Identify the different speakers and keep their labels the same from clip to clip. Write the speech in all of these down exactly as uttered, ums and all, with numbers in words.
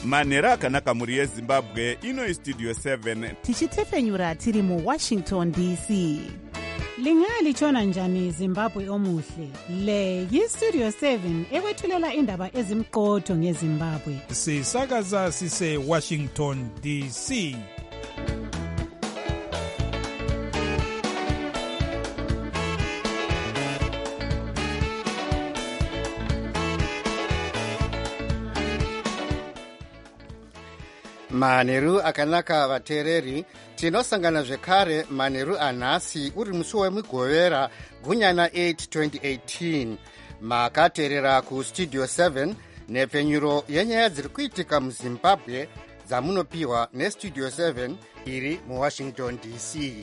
Speaker 1: manhero akanaka mhuri yezimbabwe. Ino istudio seven
Speaker 2: tichitefenyura tiri muwashington D C. Lingalitshona njani Zimbabwe omuhle? Le yistudio seven ekwethulela indaba ezimqotho ngeZimbabwe.
Speaker 3: Sisakaza sise Washington D C.
Speaker 4: Manheru akanaka vateereri, tinosangana zvekare manheru anhasi uri musi wemugovera gunyana eight twenty eighteen. Makateerera kustudio seven nepfenyuro yenyaya dziri kuitika muZimbabwe dzamunopiwa nestudio seven iri muWashington D C.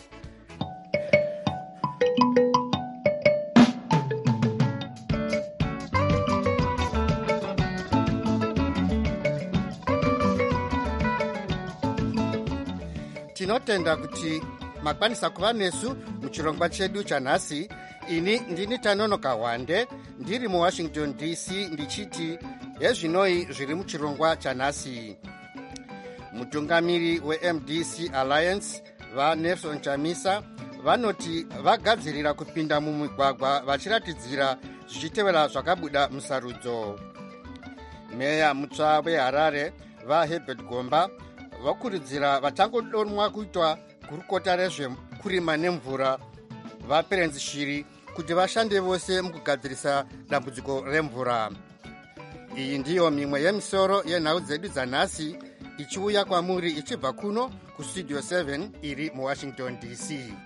Speaker 4: Tinotenda kuti makwanisa kuva nesu muchirongwa chedu chanhasi. Ini ndini Tanonoka Wande ndiri muWashington D C ndichiti hezvinoi zviri muchirongwa chanhasi. Mutungamiri weM D C Alliance vaNelson Chamisa vanoti vagadzirira kupinda mumigwagwa vachiratidzira zvichitevera zvakabuda musarudzo. Meya mutsva weHarare vaHerbert Gomba vakurudzira vatangodonwa kuitwa gurukota rezvekurima nemvura vaPerenzi Shiri kuti vashande vose mukugadzirisa dambudziko remvura. Iyi ndiyo mimwe yemisoro yenhau dzedu dzanhasi ichiuya kwamuri ichibva kuno kustudio seven iri muWashington D C.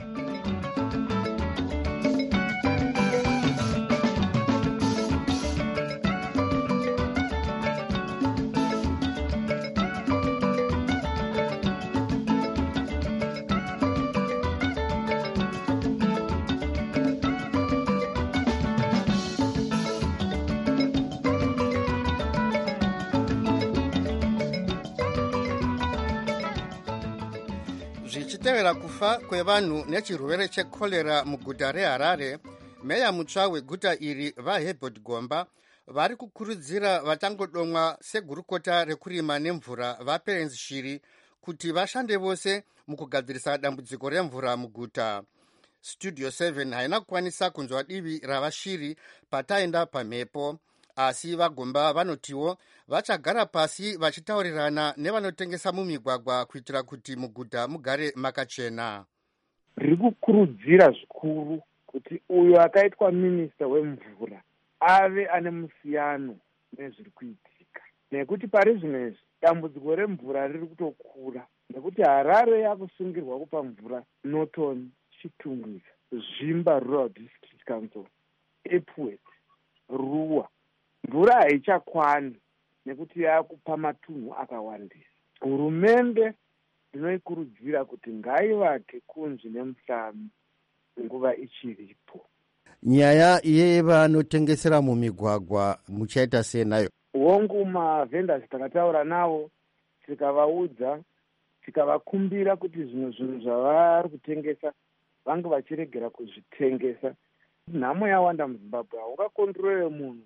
Speaker 4: Zvichitevera kufa kwevanhu nechirwere chekorera muguta reHarare, meya mutsva weguta iri vaHerbert Gomba vari kukurudzira vatangodomwa segurukota rekurima nemvura vaPerenzi Shiri kuti vashande vose mukugadzirisa dambudziko remvura muguta. Studio seven haina kukwanisa kunzwa divi ravashiri pataenda pamhepo, asi vaGomba vanotiwo vachagara pasi vachitaurirana nevanotengesa mumigwagwa kuitira kuti muguta mugare makachena.
Speaker 5: Riri kukurudzira zvikuru kuti uyo akaitwa minista wemvura ave ane musiyano nezviri kuitika, nekuti pari zvinezvi dambudziko remvura riri kutokura, nekuti Harare yakusungirwa kupa mvura Norton, Chitungwiza, Zvimba Rural District Council, Epworth, Ruwa. Mvura haichakwani nekuti yakupa matunhu akawandisa. Hurumende inoikurudzira kuti ngaivake kunzvi nemuhlami nguva ichiripo.
Speaker 4: Nyaya yevanotengesera mumigwagwa muchaita sei nayo?
Speaker 5: Hongu mavhendors takataura navo tikavaudza tikavakumbira kuti zvimwe zvinhu zvavari kutengesa vange vachiregera kuzvitengesa. Nhamo yawanda muZimbabwe, haungakondorere munhu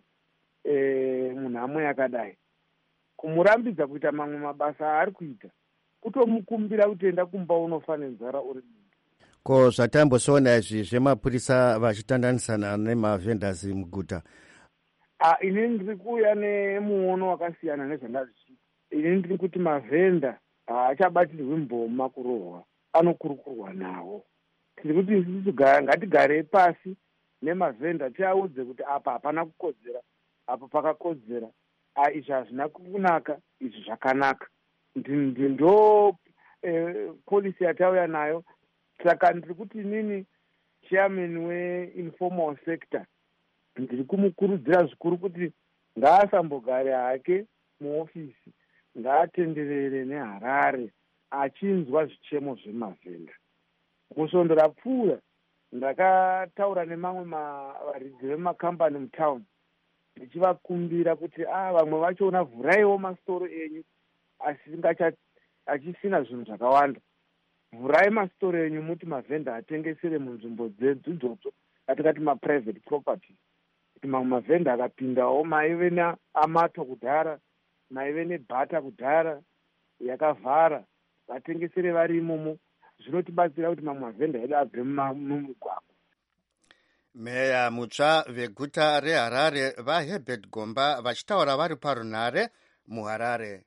Speaker 5: E, munhamo yakadai. Kumurambidza kuita mamwe mabasa aari kuita kutomukumbira kuti enda kumba unofa nenzara uri munhu.
Speaker 4: Ko zvatambosona izvi zvemapurisa vachitandanisana nemavhendors muguta?
Speaker 5: Ah, ini ndiri kuuya nemuono wakasiyana nezvandazvichita. Ini ndiri kuti mavhenda haachabatirwi mboma kurohwa, anokurukurwa nawo. Tiri kuti isusu ngatigare pasi nemavhenda tiaudze kuti apa hapana kukodzera, apo pakakodzera, izvi hazvina kunaka, izvi zvakanaka. Ndo eh, polisi yatauya nayo. Saka ndiri kuti nini chairman weinformal sector ndiri kumukurudzira zvikuru kuti ngaasambogare hake muofisi, ngaatenderere neHarare achinzwa zvichemo zvemavhenda. Musvondo rapfuura ndakataura nemamwe varidzi vemakambani mutauni ndichivakumbira kuti ah, vamwe vachoona vhuraiwo masitoro enyu achisina zvinhu zvakawanda. Vhurai masitoro enyu muti mavhenda atengesere munzvimbo dzedu idzodzo atingati maprivate property. Kuti mamwe mavhenda akapindawo maive amato kudhara maive nebhata kudhara yakavhara, vatengesere vari imomo. Zvinotibatsira kuti mamwe mavhenda edu abve mumugwagwa.
Speaker 4: Meya mutsva veguta reHarare vaHerbert Gomba vachitaura vari parunhare muHarare.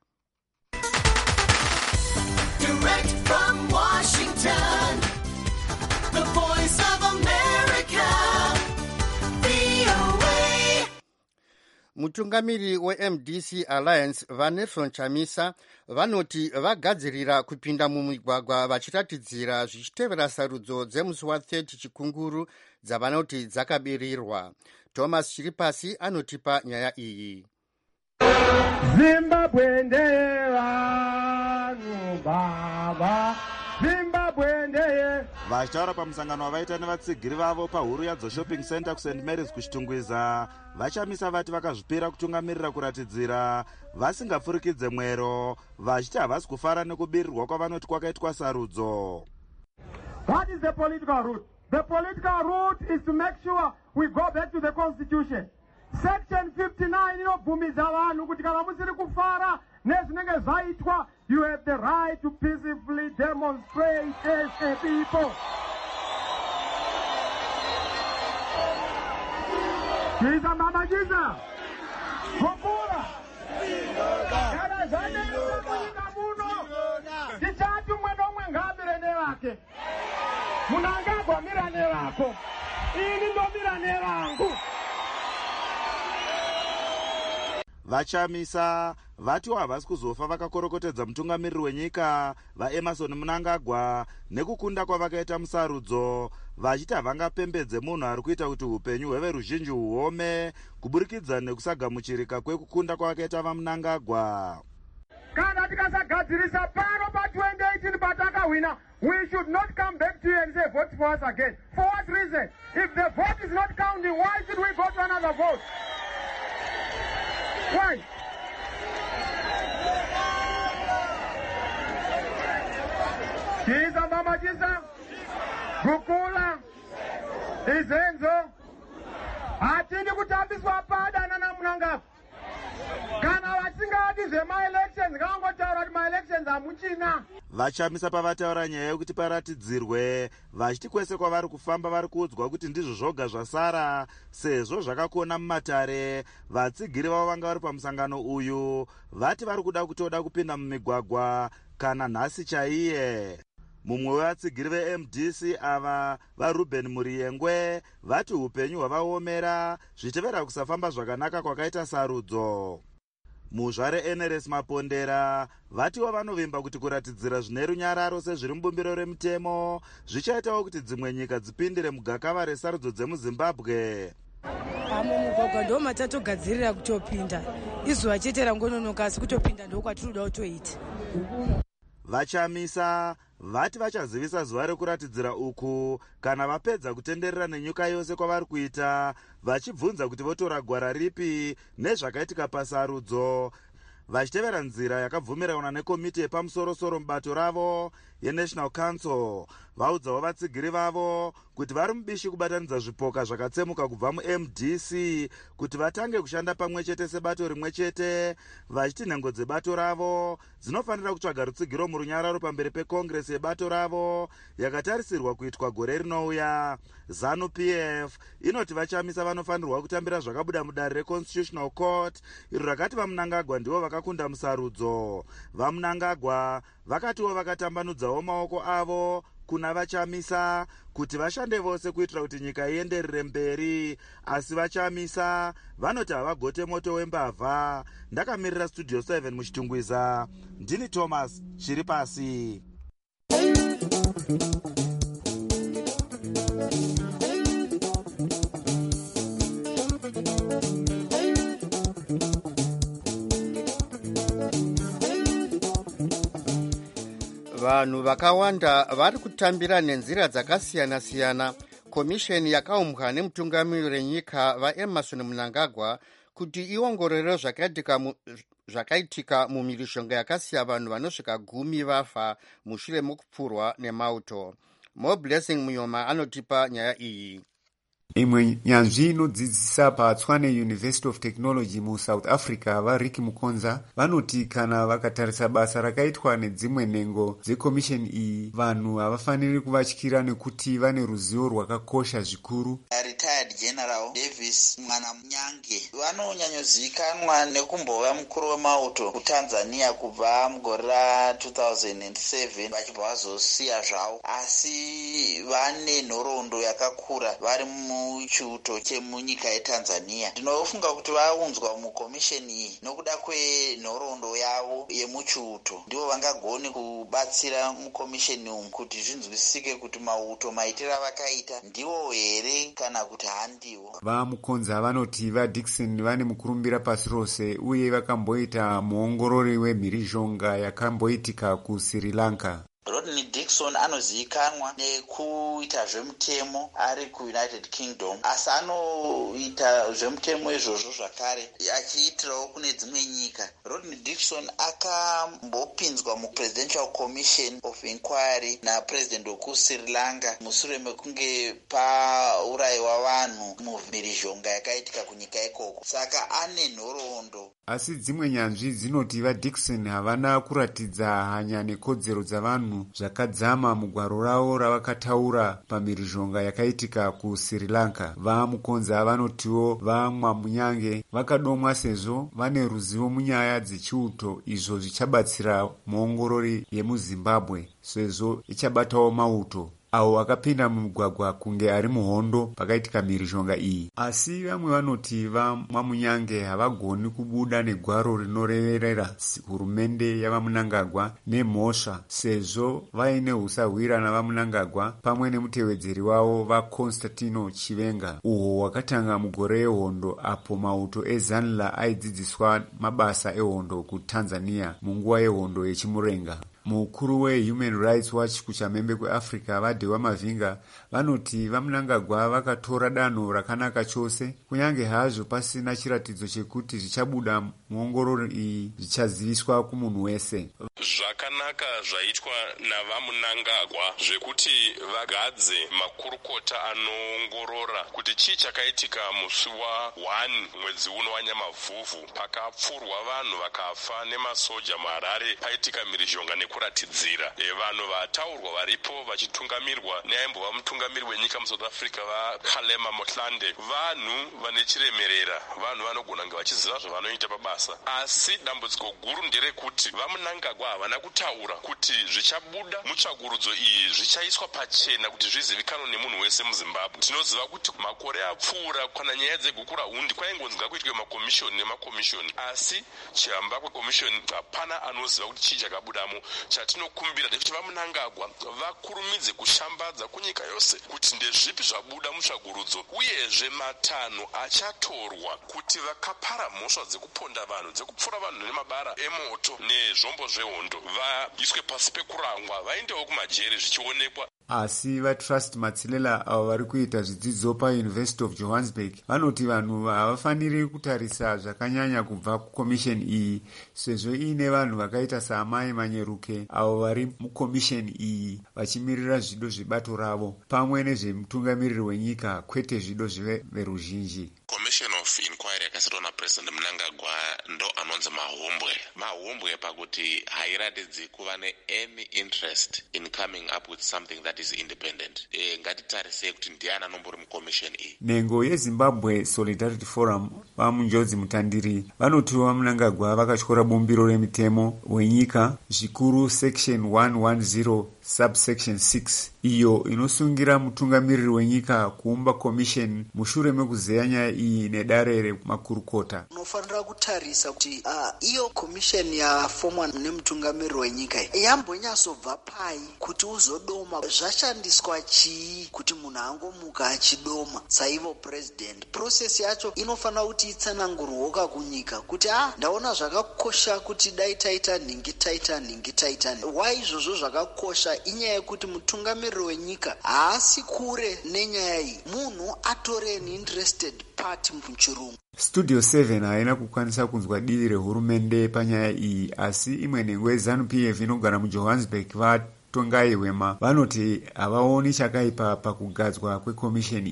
Speaker 6: Direct from Washington, the voice of America, V O A.
Speaker 4: Mutungamiri we-M D C Alliance vaNelson Chamisa vanoti vagadzirira kupinda mumigwagwa vachiratidzira zvichitevera sarudzo dzemusi wa-thirty chikunguru dzavanoti dzakabirirwa. Thomas Chiripasi anotipa nyaya iyi.
Speaker 7: Zimbabwe ndeye vanhu baba, Zimbabwe ndeye.
Speaker 1: Vachitaura pamusangano wavaita nevatsigiri vavo pahuru yadzo shopping center kuSaint Mary's kuchitungwiza, vachamisa vati vakazvipira kutungamirira kuratidzira vasingapfurikidze mwero, vachiti havasi kufara nekubirirwa kwavanoti kwakaitwa sarudzo.
Speaker 7: What is the political route? The political route is to make sure we go back to the constitution. Section fifty-nine inobvumiza vanhu kuti kana musiri kufara nezvinenge zvaitwa, you have the right to peacefully demonstrate as a people. Jiza mama jiza. Gokula. Kana zvanenge kunyika muno. Tichati umwe nomwe ngambire nevake. Munangagwa mira nevako. Ini ndomira nevangu.
Speaker 1: Vachamisa vatiwo havasi kuzofa vakakorokotedza mutungamiriri wenyika vaEmerson Mnangagwa nekukunda kwavakaita musarudzo, vachiti havangapembedze munhu ari kuita kuti upenyu hweveruzhinji huome kuburikidza nekusagamuchirika kwekukunda kwavakaita vaMnangagwa.
Speaker 7: Kana tikasagadzirisa pano pa twenty eighteen patakawina, we should not come back to you and say vote for us again. For what reason? If the vote is not counting, why should we go to another vote? Why? Jiza mama jiza. Gukula. Izenzo. Hatini kutambiswa pada nana Mnangagwa. Kana vasingati zvema-elections kangotaura kuti ma-elections hamuchina.
Speaker 1: Vachamisa pavataura nyaya yokuti paratidzirwe, vachiti kwese kwavari kufamba vari kuudzwa kuti ndizvo zvoga zvasara sezvo zvakakona mumatare. Vatsigiri vavo vanga vari pamusangano uyu vati vari kuda kutoda kupinda mumigwagwa kana nhasi chaiye. Mumwe wevatsigiri veM D C ava vaRuben Muriyengwe vati upenyu hwavaomera zvichitevera kusafamba zvakanaka kwakaita sarudzo. Muzvare Eneres Mapondera vatiwo vanovimba kuti kuratidzira zvine runyararo sezviri mubumbiro remutemo zvichaitawo kuti dzimwe nyika dzipindire mugakava resarudzo dzemuZimbabwe.
Speaker 8: Amo mugwagwa ndo matatogadzirira kutopinda, izuva chete rangononoka, asi kutopinda ndo kwatinoda kutoita.
Speaker 1: Vachamisa vati vachazivisa zuva rekuratidzira uku kana vapedza kutenderera nenyika yose kwavari kuita, vachibvunza kuti votora gwara ripi nezvakaitika pasarudzo, vachitevera nzira yakabvumirana nekomiti yepamusoro-soro mubato ravo yeNational Council. Vaudzawo vatsigiri vavo kuti vari mubishi kubatanidza zvipoka zvakatsemuka kubva muM D C kuti vatange kushanda pamwe chete sebato rimwe chete, vachiti nhengo dzebato ravo dzinofanira kutsvaga rutsigiro murunyararo pamberi pekongresi yebato ravo yakatarisirwa kuitwa gore rinouya. ZANU P F inoti vachamisa vanofanirwa kutambira zvakabuda mudare reConstitutional Court, iro rakati vaMnangagwa ndivo vakakunda musarudzo. VaMnangagwa vakatiwo vakatambanudzawo maoko avo kuna vachamisa kuti vashande vose kuitira kuti nyika ienderere mberi, asi vachamisa vanoti havagote moto wembavha. Ndakamirira Studio seven muchitungwiza, ndini Thomas Chiripasi.
Speaker 4: Vanhu vakawanda vari kutambira nenzira dzakasiyana-siyana komisheni yakaumbwa nemutungamiri wenyika vaEmerson Mnangagwa kuti iongorore zvakaitika mu, zvakaitika mumhirizhonga yakasiya vanhu vanosvika gumi vafa mushure mokupfurwa nemauto. Mo Blessing Muyoma anotipa nyaya iyi.
Speaker 9: imwe nyanzvi inodzidzisa paTshwane University of Technology muSouth Africa vaRicky Mukonza vanoti kana vakatarisa basa rakaitwa nedzimwe nhengo dzekomisheni iyi vanhu havafaniri kuvatyira nekuti vane ruzivo rwakakosha zvikuru.
Speaker 10: Retired General Davis Mwanamunyange vanonyanyozivikanwa nekumbova mukuru wemauto kuTanzania kubva mugore ra two thousand seven vachibva vazosiya zvavo, asi vane nhoroondo yakakura vari muchiuto chemunyika yeTanzania. Ndinofunga kuti vaunzwa mukomisheni iyi nokuda kwenhoroondo yavo yemuchiuto ndivo vangagone kubatsira mukomisheni umu kuti zvinzwisike kuti mauto maitiro avakaita ndivo here kana kuti handiwo.
Speaker 9: VaMukonza vanoti vaDickson vane mukurumbira pasi rose uye vakamboita muongorori wemhirizhonga yakamboitika kuSri Lanka.
Speaker 10: Rodney Dixon anozivikanwa nekuita zvemutemo ari kuUnited Kingdom, asi anoita zvemutemo izvozvo zvakare achiitirawo kune dzimwe nyika. Rodney Dixon akambopinzwa muPresidential Commission of Inquiry naPresident wekuSri Lanka mushure mekunge paurayiwa vanhu mumhirizhonga yakaitika kunyika ikoko, saka ane nhoroondo.
Speaker 9: Asi dzimwe nyanzvi dzinoti vaDickson havana kuratidza hanya nekodzero dzavanhu zvakadzama mugwaro ravo ravakataura pamhirizhonga yakaitika kuSri Lanka. VaMukonza vanotiwo vaMwamunyange vakadomwa sezvo vane ruzivo munyaya dzechiuto, izvo zvichabatsira muongorori yemuZimbabwe sezvo ichabatawo mauto avo vakapinda mumugwagwa kunge ari muhondo pakaitika mhirizhonga iyi. Asi vamwe vanoti vaMwamunyange havagoni kubuda negwaro rinoreverera hurumende yavaMunangagwa nemhosva sezvo vaine usahwira navaMunangagwa pamwe nemutevedzeri wavo vaConstantino Chivenga, uhwo hwakatanga mugore rehondo apo mauto eZanla aidzidziswa mabasa ehondo kuTanzania munguva yehondo yechimurenga. Mukuru weHuman Rights Watch kuchamhembe kweAfrica vaDewa Mavinga vanoti vaMunangagwa vakatora danho rakanaka chose, kunyange hazvo pasina chiratidzo chekuti zvichabuda muongorori iyi zvichaziviswa kumunhu wese.
Speaker 11: Zvakanaka zvaitwa navaMunangagwa zvekuti vagadze makurukota anoongorora kuti chii chakaitika musi wa one mwedzi uno wanyamavhuvhu pakapfurwa vanhu vakafa nemasoja muHarare paitika mhirizhonga nekuratidzira. E, vanhu vataurwa varipo vachitungamirirwa neaimbova mutungamiri wenyika muSouth Africa vaKhalema Motlande vanhu vane chiremerera, vanhu vanogona kunge vachiziva zvavanoita pabasa, asi dambudziko guru nderekuti vaMunangagwa havana kutaura kuti zvichabuda mutsvagurudzo iyi zvichaiswa pachena kuti zvizivikanwe nemunhu wese muZimbabwe. Tinoziva kuti makore apfuura kana nyaya dzegukura hundi kwaingonzi ngakuitwe makomishoni nemakomishoni, asi chihamba kwekomishoni hapana anoziva kuti chii chakabudamo. Chatinokumbira ndekuti vaMunangagwa vakurumidze kushambadza kunyika yose kuti ndezvipi zvabuda mutsvagurudzo, uyezve matanho achatorwa kuti vakapara mhosva dzekuponda vanhu, dzekupfura vanhu nemabara emoto nezvombo zvehondo vaiswe pasi pekurangwa vaendewo kumajeri zvichionekwa.
Speaker 9: Asi vaTrust Matsilela avo vari kuita zvidzidzo paUniversity of Johannesburg vanoti vanhu havafaniri kutarisa zvakanyanya kubva kukomisheni iyi sezvo iine vanhu vakaita saamai Manyeruke avo vari mukomisheni iyi vachimirira zvido zvebato ravo pamwe nezvemutungamiriri wenyika kwete zvido zveveruzhinji.
Speaker 11: Commission of Inquiry yakasetwa naPresident Mnangagwa ndo anonzi mahumbwe mahumbwe pakuti hairatidzi kuva ne-any interest in coming up with something that is independent. E, ngatitarisei kuti ndiani anombori mukomisheni iyi.
Speaker 9: Nhengo yeZimbabwe Solidarity Forum vaMunjozi Mutandiri vanotiwo vaMunangagwa vakatyora bumbiro remitemo wenyika zvikuru section one ten subsection six iyo inosungira mutungamiriri wenyika kuumba commission mushure mekuzeya nyaya iyi nedare remakurukota.
Speaker 12: Unofanira kutarisa kuti uh, iyo commission yafomwa nemutungamiriri wenyika yambonyatsobva pai kuti uzodoma zvashandiswa chii kuti munhu angomuka achidoma saivo president. Process yacho inofanira kuti itsanangurwoka kunyika kuti ah ndaona zvakakosha kuti dai taita nhingi taita nhingi taita why izvozvo zvakakosha inyaya yekuti mutungamiriri wenyika haasi kure nenyaya iyi, munhu atore an interested party muchirungu.
Speaker 9: Studio seven haina kukwanisa kunzwa divi rehurumende panyaya iyi, asi imwe nhengo yeZANU-P F inogara muJohannesburg vaTongai Wema vanoti havaoni chakaipa pakugadzwa kwekomisheni iyi.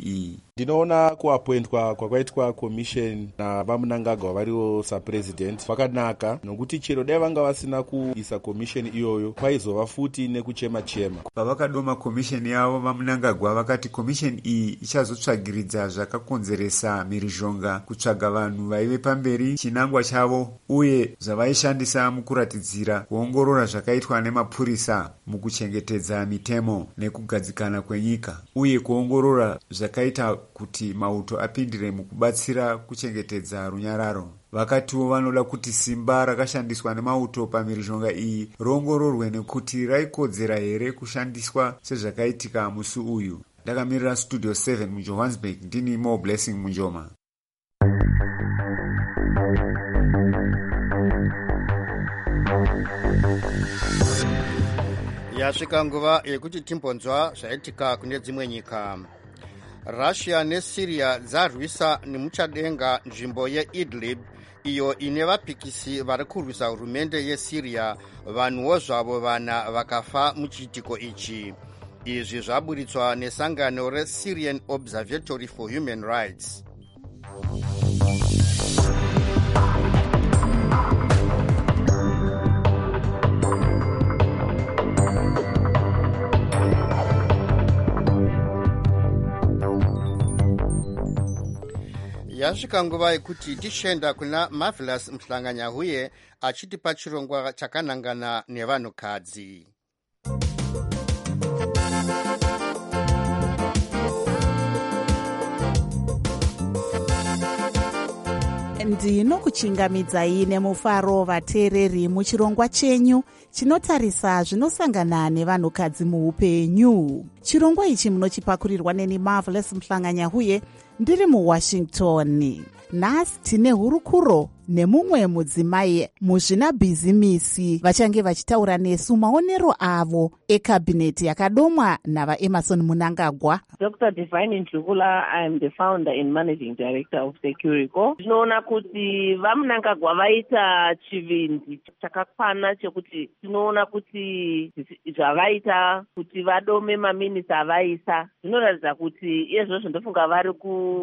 Speaker 13: Ndinoona kuappointwa kwakaitwa commission navamunangagwa variwo sapresident kwakanaka, nokuti chero dai vanga vasina kuisa commission iyoyo kwaizova futi nekuchema-chema.
Speaker 9: Pavakadoma commission yavo, vamunangagwa vakati commission iyi ichazotsvagiridza zvakakonzeresa mhirizhonga, kutsvaga vanhu vaive pamberi chinangwa chavo uye zvavaishandisa mukuratidzira kuongorora zvakaitwa nemapurisa mukuchengetedza mitemo nekugadzikana kwenyika, uye kuongorora zvakaita kuti mauto apindire mukubatsira kuchengetedza runyararo. Vakatiwo vanoda kuti simba rakashandiswa nemauto pamhirizhonga iyi roongororwe nekuti raikodzera here kushandiswa sezvakaitika musi uyu. Ndakamirira Studio seven muJohannesburg, ndini Mo Blessing Munjoma.
Speaker 4: Yasvika nguva yekuti timbonzwa zvaitika kune dzimwe nyika. Russia neSyria dzarwisa nemuchadenga nzvimbo yeIdlib iyo ine vapikisi vari kurwisa hurumende yeSyria. Vanhuwo zvavo vana vakafa muchiitiko ichi. Izvi zvaburitswa nesangano reSyrian Observatory for Human Rights. Yasvika nguva yekuti tishenda kuna Marvelous Mhlanganyahuye achitipa chirongwa chakanangana nevanhukadzi.
Speaker 2: ndinokuchingamidzai nemufaro vateereri muchirongwa chenyu chinotarisa zvinosangana nevanhukadzi muupenyu. Chirongwa ichi munochipakurirwa neni Marvelous Mhlanganyahuye ndiri muWashington. Nhasi tine hurukuro nemumwe mudzimai muzvinabhizimisi vachange vachitaura nesu maonero avo ekabhineti yakadomwa navaEmerson Munangagwa.
Speaker 14: Doctor Divine Ndlukula, I am the founder and managing director of Securico. Tinoona kuti vamunangagwa vaita chivindi chakakwana chekuti tinoona kuti zvavaita kuti vadome maminisa avaisa zvinoratidza kuti izvozvo ndofunga vari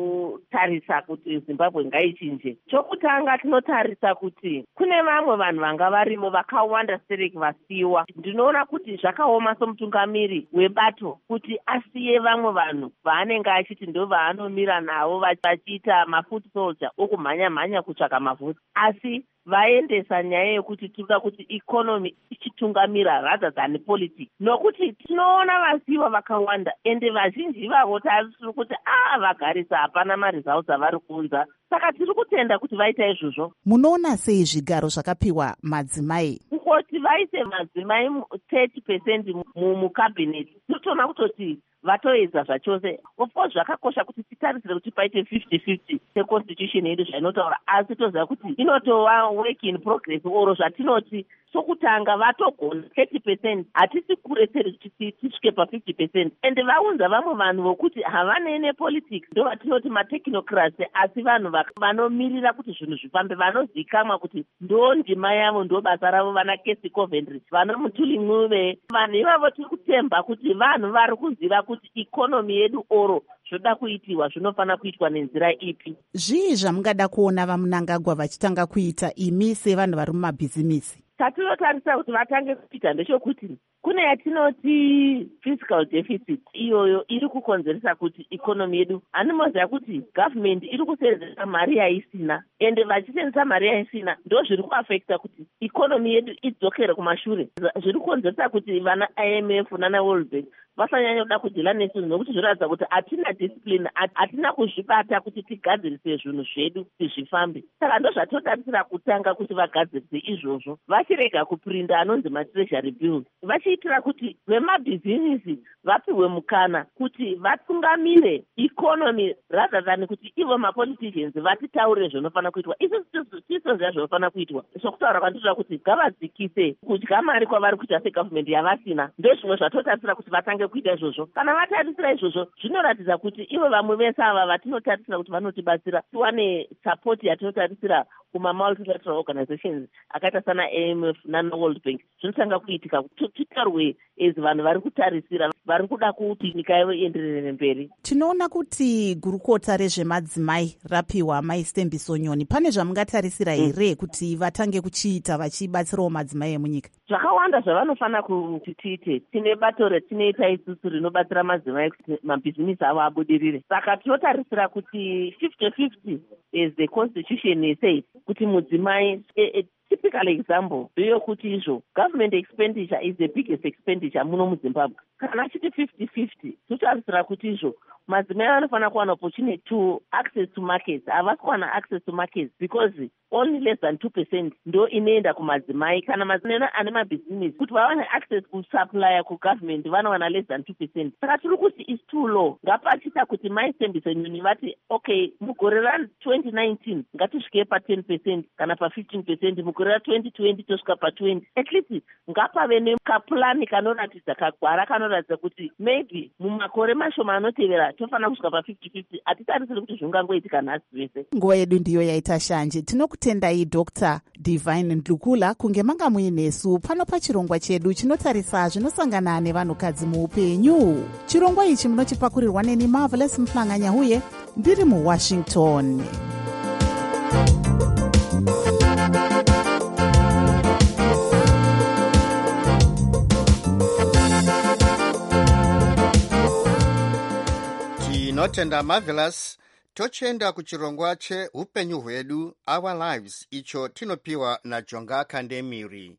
Speaker 14: kutarisa kuti Zimbabwe ngaichinje. Chokutanga tinotarisa kuti kune vamwe vanhu vanga varimo vakawanda sereki vasiwa. Ndinoona kuti zvakaoma somutungamiri webato kuti asiye vamwe vanhu vaanenge achiti ndo vaanomira navo vachiita mafoot soldier okumhanya mhanya kutsvaka mavhoti, asi vaendesa nyaya yekuti tinoda kuti ikonomi ichitungamira rather than politics. Nokuti tinoona vasiwa vakawanda ende vazhinji vavo tiri kuti ah vagarisa hapana maresults avari kuunza. Saka tiri kutenda kuti vaita izvozvo.
Speaker 2: Munoona sei zvigaro zvakapiwa madzimai?
Speaker 14: Kukoti vaise madzimai thirty percent mukabineti. Tinotoona kutoti vatoedza zvachose. Of course zvakakosha kuti titarisire kuti paite fifty fifty seconstitution yedu zvainotaura, asi toziva kuti inotova work in progress oro zvatinoti sokutanga vatogona thirty percent hatisi kureseri kuti tisvike pa-fifty percent. Ende vaunza vamwe vanhu vokuti havanei nepolitics, ndo vatinoti matechnocrats, asi vanhu vanomirira kuti zvinhu zvifambe, vanozikamwa kuti ndo ndima yavo, ndo basa ravo, vana Kesi Coventry, vana Mutuli Mnuve. Vanhu ivavo tiri kutemba kuti vanhu vari kuziva kuti ikonomi yedu oro zvoda kuitiwa zvinofana kuitwa nenzira ipi.
Speaker 2: Zvii zvamungada kuona vamunangagwa vachitanga kuita imi sevanhu vari mumabhizimisi?
Speaker 14: Tatinotarisa kuti vatange kuita ndechekuti kune yatinoti fiscal deficit iyoyo iri kukonzeresa kuti ikonomi yedu, handimoziva kuti government iri kusenzesa mari yaisina, ende vachisenzesa mari yaisina ndo zviri kuafekta kuti ikonomi yedu idzokere kumashure. Zviri kukonzeresa kuti vana I M F nana World Bank vasanyanya kuda kudhila nesu nokuti zviratidza kuti hatina discipline, hatina kuzvibata kuti tigadzirise zvinhu zvedu kuti zvifambe. Saka ndo zvatotarisira kutanga kuti vagadzirise izvozvo, vachirega kuprinda anonzi matreasury bills, vachiitira kuti vemabhizimisi vapiwe mukana kuti vatungamire ikonomi rather than kuti ivo mapoliticians vatitaurire zvinofana kuitwa. Izvo tisoziva zvinofana kuitwa. Sokutaura kwandinoda kuti ngavadzikise kudya mari kwavari kuita segovernment yavasina. Ndo zvimwe zvatotarisira kuti vatange kuita izvozvo. Kana vatarisira izvozvo zvinoratidza kuti ivo vamwe vese ava vatinotarisira kuti vanotibatsira tiwane support yatinotarisira kuma multilateral organizations akaita sana A M F nana World Bank, zvinotanga kuitika titaurwe as vanhu vari kutarisira vari kuda kuti nyika yavo ienderere mberi.
Speaker 2: Tinoona kuti gurukota rezvemadzimai rapiwa maistembiso nyoni. Pane zvamungatarisira here kuti vatange kuchiita vachibatsirawo madzimai emunyika?
Speaker 14: Zvakawanda zvavanofanira kuti tiite. Tine bato retinoita isusu rinobatsira madzimai kuti mabhizinisi avo abudirire. Saka tinotarisira kuti fifty fifty as the constitution says kuti mudzimai a, a typical example ndeyokuti izvo government expenditure is the biggest expenditure muno muZimbabwe. Kana chiti fifty fifty totarisira kuti izvo madzimai anofanira kuwana opportunity to access to markets. Havasi kuwana access to markets because only less than two percent ndo inoenda kumadzimai. Kana madzimai ane mabhizinesi kuti vawane access kusupplier kugovernment vanowana less than two percent. Saka tiri kuti is too low. Ngapachita kuti maistembiso nyoni vati okay mugore ra twenty nineteen ngatisvike pa ten percent kana pa fifteen percent, mugore ra twenty twenty tosvika pa twenty. At least ngapave nekapulani kanoratidza kagwara kanoratidza kuti maybe mumakore mashoma anotevera tofanira kusvika pa fifty fifty. Hatitarisiri kuti zvingangoitika nhasi zvese.
Speaker 2: Nguva yedu ndiyo yaita shanje. Tinokutendai Doctor Divine Ndlukula kunge manga muinesu pano pachirongwa chedu chinotarisa zvinosangana nevanhukadzi muupenyu. Chirongwa ichi munochipakurirwa neni Marvelous Mhlanganya ndiri muWashington.
Speaker 4: Tinotenda Marvelous. Tochenda kuchirongwa che upenyu hwedu, Our Lives, icho tinopiwa na Jonga Kandemiri.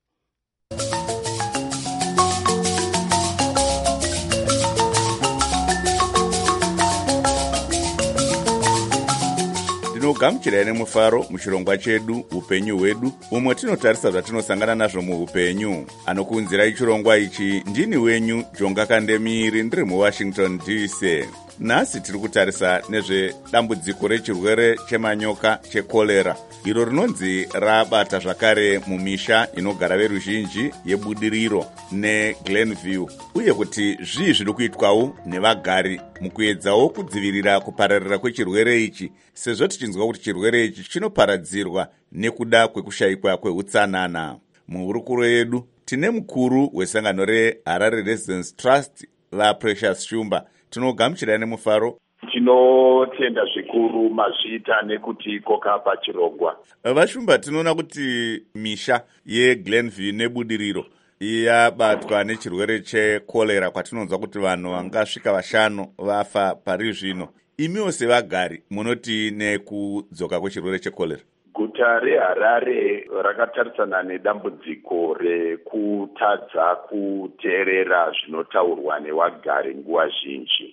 Speaker 15: Ndinogamuchira nemufaro muchirongwa chedu upenyu hwedu, umwe tinotarisa zvatinosangana nazvo muupenyu. Anokuunzira ichirongwa ichi ndini wenyu Jonga Kandemiri ndiri muWashington D C. Nhasi tiri kutarisa nezvedambudziko rechirwere chemanyoka chekorera, iro rinonzi rabata zvakare mumisha inogara veruzhinji yebudiriro neGlenview, uye kuti zvii zviri kuitwawo nevagari mukuedzawo kudzivirira kupararira kwechirwere ichi, sezvo tichinzwa kuti chirwere ichi chinoparadzirwa nekuda kwekushayikwa kweutsanana. Muhurukuro yedu tine mukuru wesangano reHarare Residence Trust vaPrecious Shumba. Tinogamuchira nemufaro.
Speaker 16: Tinotenda zvikuru mazvita nekuti koka pachirongwa.
Speaker 15: Vashumba, tinoona kuti misha yeGlenview nebudiriro yabatwa nechirwere chekorera, kwatinonzwa kuti vanhu vangasvika vashanu vafa pari zvino. Imiwo sevagari munoti nekudzoka kwechirwere chekorera?
Speaker 16: Guta reHarare rakatarisana nedambudziko rekutadza kuteerera zvinotaurwa nevagari nguva zhinji.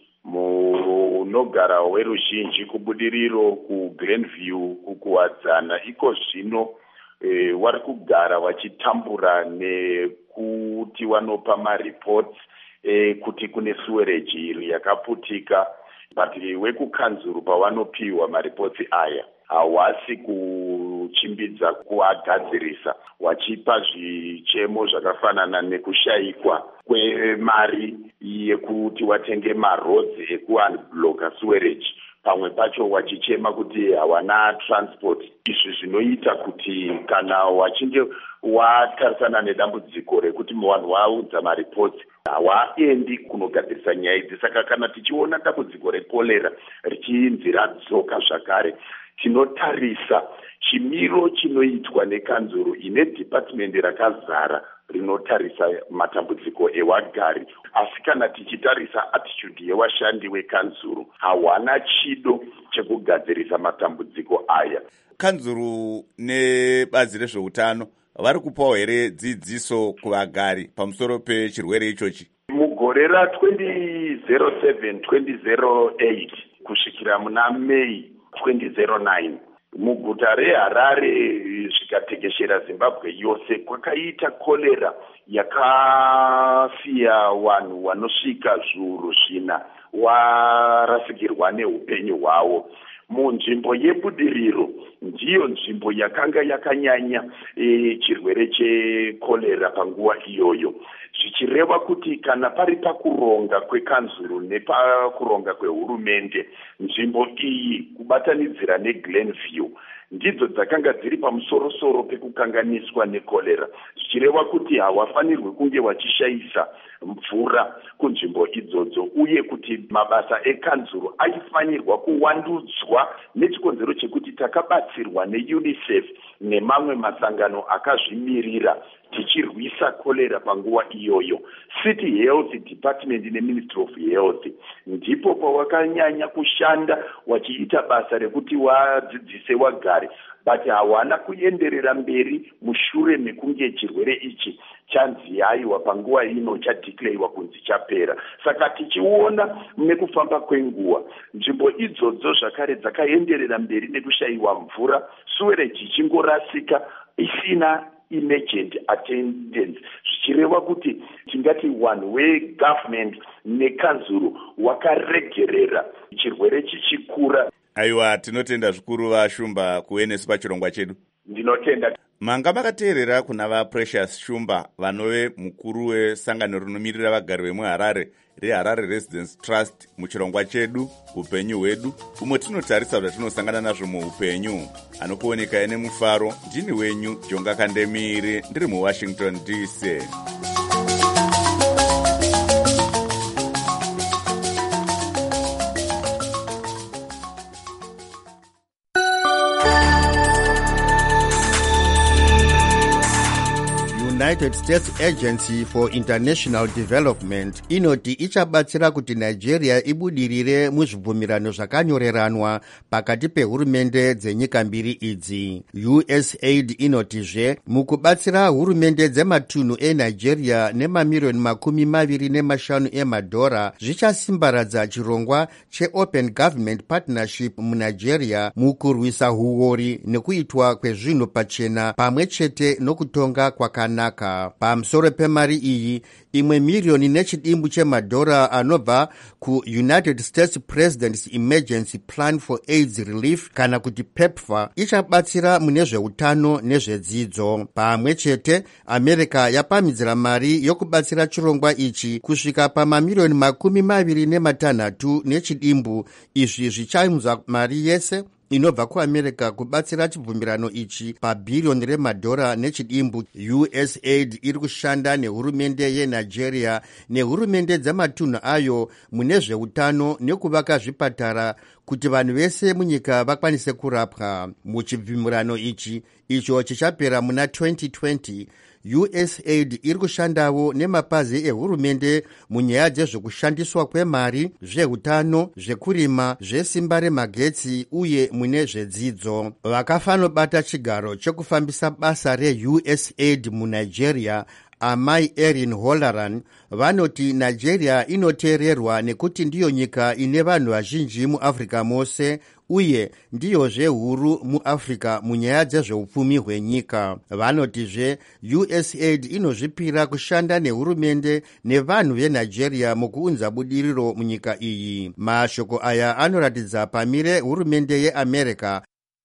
Speaker 16: Munogara weruzhinji kubudiriro, kuGlenview, kukuwadzana, iko zvino e, vari kugara vachitambura nekuti vanopa maripots e, kuti kune sewerage yakaputika, but wekukanzuru pavanopiwa maripots aya hawasi kuchimbidza kuagadzirisa, wachipa zvichemo zvakafanana nekushayikwa kwemari yekuti watenge marodzi ekuunbloka sewerage, pamwe pacho wachichema kuti hawana transport. Izvi zvinoita kuti kana wachinge watarisana nedambudziko rekuti vanhu vaudza maripots hawaendi kunogadzirisa nyaya idzi. Saka kana tichiona dambudziko rekorera richinzi radzoka zvakare, tinotarisa chimiro chinoitwa nekanzuru ine department rakazara rinotarisa matambudziko ewagari. Asi kana tichitarisa attitude yewashandi wekanzuru, hawana chido chekugadzirisa matambudziko aya.
Speaker 15: Kanzuru nebazi rezveutano vari kupawo here dzidziso kuvagari pamusoro pechirwere ichochi?
Speaker 16: Mugore ra twenty oh seven twenty oh eight kusvikira muna May twenty oh nine, muguta reHarare zvikatekeshera Zimbabwe yose kwakaita korera yakasiya vanhu vanosvika zviuru zvina warasikirwa neupenyu hwavo. Munzvimbo yebudiriro ndiyo nzvimbo yakanga yakanyanya e, chirwere chekorera panguva iyoyo, zvichireva kuti kana pari pakuronga kwekanzuru nepakuronga kwehurumende, nzvimbo iyi kubatanidzira neGlenview ndidzo dzakanga dziri pamusorosoro pekukanganiswa nekorera, zvichireva kuti hawafanirwi kunge wachishayisa mvura kunzvimbo idzodzo, uye kuti mabasa ekanzuro aifanirwa kuwandudzwa nechikonzero chekuti takabatsirwa neunicef nemamwe masangano akazvimirira tichirwisa kolera panguva iyoyo. City Health Department neMinistry of Health ndipo pawakanyanya kushanda wachiita basa rekuti wadzidzise wagare, but hawana kuenderera mberi mushure mekunge chirwere ichi chanziyaiwa panguva ino chadeclarewa kunzi chapera. Saka tichiona nekufamba kwenguva nzvimbo idzodzo zvakare dzakaenderera mberi nekushayiwa mvura, suwereji ichingorasika isina emergent attendance, zvichireva kuti tingati one way government nekanzuro wakaregerera chirwere chichikura.
Speaker 15: Aiwa, tinotenda zvikuru vaShumba kuenesu pachirongwa chedu.
Speaker 16: Ndinotenda.
Speaker 15: Manga makateerera kuna vaPrecious Shumba vanove mukuru wesangano rinomiririra vagari vemuHarare reHarare Residence Trust muchirongwa chedu upenyu hwedu, umwe tinotarisa zvatinosangana nazvo muupenyu. Anokuoneka nemufaro, ndini wenyu Jonga Kandemiri, ndiri muWashington D C.
Speaker 4: United States Agency for International Development inoti ichabatsira kuti Nigeria ibudirire muzvibvumirano zvakanyoreranwa pakati pehurumende dzenyika mbiri idzi. U S A I D inotizve mukubatsira hurumende dzematunhu eNigeria nemamirioni makumi maviri nemashanu emadhora zvichasimbaradza chirongwa cheOpen Government Partnership muNigeria mukurwisa huori nekuitwa kwezvinhu pachena pamwe chete nokutonga kwakanaka. Pamusoro pemari iyi, imwe mirioni nechidimbu chemadhora anobva kuUnited States President's Emergency Plan for AIDS Relief kana kuti PEPFAR ichabatsira mune zveutano nezvedzidzo. Pamwe chete, America yapamidzira mari yokubatsira chirongwa ichi kusvika pamamirioni makumi maviri nematanhatu nechidimbu. Izvi zvichaunza mari yese inobva kuAmerica kubatsira chibvumirano ichi pabhiriyoni remadhora nechidimbu. U S A I D iri kushanda nehurumende yeNigeria nehurumende dzamatunhu ayo mune zveutano nekuvaka zvipatara kuti vanhu vese munyika vakwanise kurapwa. Muchibvumirano ichi icho chichapera muna twenty twenty, U S A I D iri kushandawo nemapazi ehurumende munyaya dzezvekushandiswa kwemari, zveutano, zvekurima, zvesimba remagetsi uye mune zvedzidzo. Vakafanobata chigaro chekufambisa basa reU S A I D muNigeria, Amai Erin Holaran, vanoti Nigeria inoteererwa nekuti ndiyo nyika ine vanhu vazhinji muAfrica mose uye ndiyozve huru muAfrica munyaya dzezveupfumi hwenyika. Vanotizve U S A I D inozvipira kushanda nehurumende nevanhu veNigeria mukuunza budiriro munyika iyi. Mashoko aya anoratidza pamire hurumende yeAmerica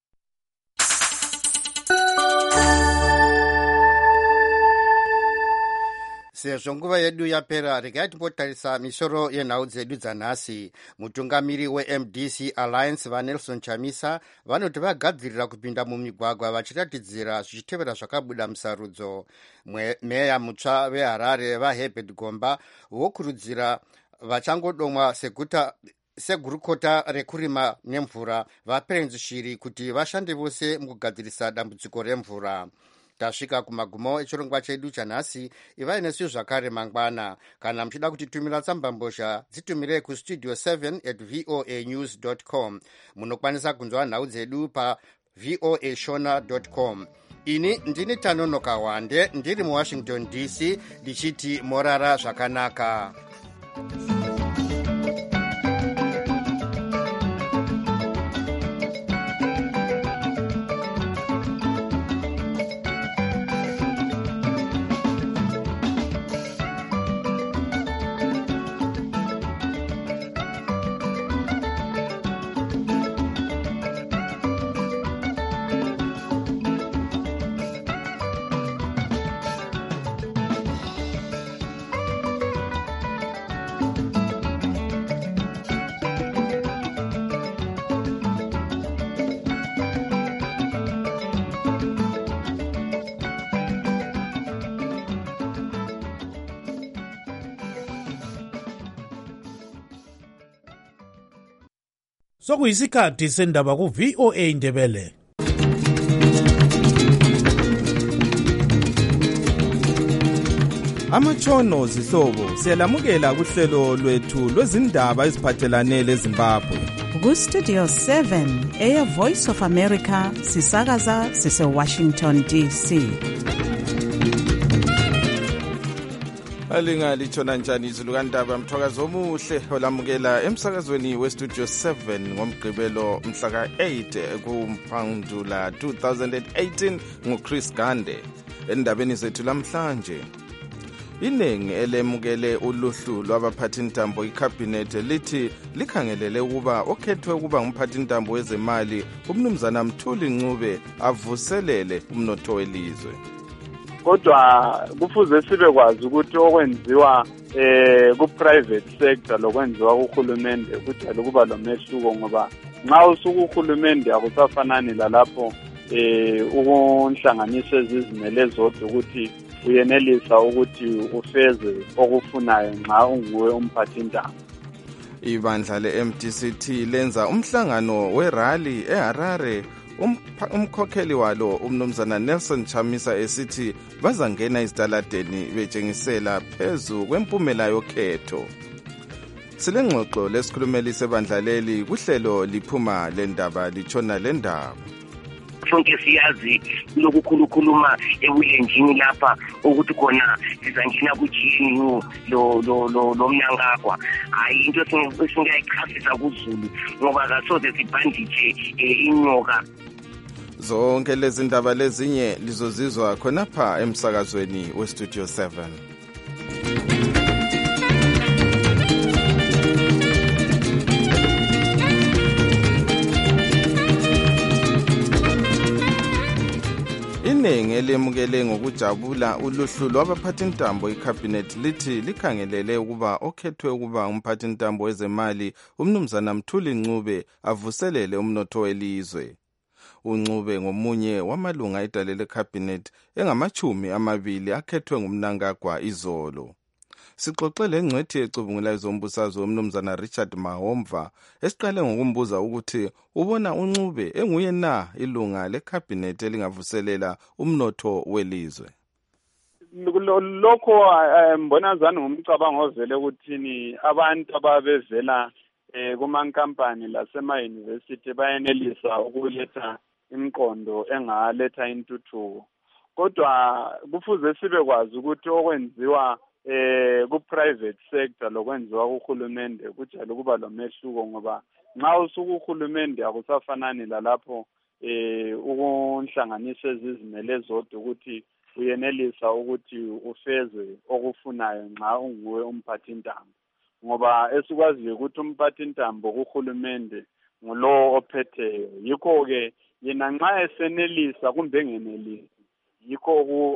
Speaker 4: sezvo nguva yedu yapera. Regai timbotarisa misoro yenhau dzedu dzanhasi. Mutungamiri weM D C Alliance vaNelson Chamisa vanoti vagadzirira kupinda mumigwagwa vachiratidzira zvichitevera zvakabuda musarudzo. Meya mutsva veHarare vaHerbert Gomba vokurudzira vachangodomwa seguta segurukota rekurima nemvura vaPerenzi Shiri kuti vashande vose mukugadzirisa dambudziko remvura. Tasvika kumagumo echirongwa chedu chanhasi. Ivai nesu zvakare mangwana. Kana muchida kutitumira tsambambozha dzitumire kustudio seven at voa news dot com. Munokwanisa kunzwa nhau dzedu pa voa shona dot com. Ini ndini Tanonoka Wande ndiri muWashington D C ndichiti morara zvakanaka. Thank you.
Speaker 3: Sokuyisikhathi sendaba ku V O A Ndebele.
Speaker 17: Amatshono zihlobo siyalamukela kuhlelo lwethu lwezindaba eziphathelane leZimbabwe.
Speaker 2: Ku Studio seven eya Voice of America sisakaza sise Washington D C.
Speaker 17: Alinga litshona njani izulu kandaba mthokazo omuhle olamukela emsakazweni we Studio seven ngomgqibelo mhla ka eight kuMphandula two thousand eighteen nguChris Gande. Endabeni zethu lamhlanje, inengi elemukele uluhlu lwabaphathintambo iCabinet lithi likhangelele ukuba okhethwe ukuba ngumphathintambo wezemali uMnumzana Mthuli Ncube avuselele umnotho welizwe.
Speaker 18: Kodwa kufuze sibe kwazi ukuthi okwenziwa eh ku private sector lokwenziwa kuhulumende kujalo kuba lomehluko, ngoba nxa usuku uhulumende akusafanani lalapho eh ukunhlanganisa ezizimele zodwa ukuthi uyenelisa ukuthi ufeze okufunayo nxa unguwe umphathintambo.
Speaker 17: Ibandla le-M D C T lenza umhlangano werally eHarare. Umkhokheli walo uMnumzana Nelson Chamisa esithi bazangena izitaladeni betshengisela phezu kwempumela yokhetho. Silengxoxo lesikhulumeli sebandla leli kuhlelo liphuma lendaba litshona lendaba.
Speaker 19: Sonke siyazi lokukhulukhuluma ebulenjini lapha ukuthi khona sizangena kujini lo lo lo lomnyangagwa. Hayi into esingayichasisa kuZulu ngoba kasoze sibhandije inyoka.
Speaker 17: Zonke lezi ndaba lezinye lizozizwa khonapha emsakazweni we Studio seven. Inengi elemukele ngokujabula uluhlu lwabaphathintambo iCabinet lithi likhangelele ukuba okhethwe ukuba umphathintambo wezemali uMnumzana Mthuli Ncube avuselele umnotho welizwe. uNcube ngomunye wamalunga edale leCabinet engamachumi amabili akhethwe ngumnangagwa izolo. Sixoxe lengcwethi ecubungula ezombusazwe uMnumzana Richard Mahomva esiqale ngokumbuza ukuthi ubona uNcube enguye na ilunga leCabinet elingavuselela umnotho welizwe.
Speaker 18: Lokho mbona zani ngumcabango ovele ukuthini abantu ababevela eh kumankampani lasema university bayenelisa ukuletha imqondo engaletha intuthuko. Kodwa kufuze sibe kwazi ukuthi okwenziwa eh ku private sector lokwenziwa kuhulumende kujalo kuba lomehluko, ngoba nxa usuku uhulumende akusafanani lalapho eh ukunhlanganisa ezizimele zodwa ukuthi uyenelisa ukuthi ufeze okufunayo nxa unguwe umphathintambo. Ngoba esikwaziyo ukuthi umphathintambo kuhulumende ngulo ophetheyo, yikho ke yena nxa esenelisa kumbe ngenelisi yikho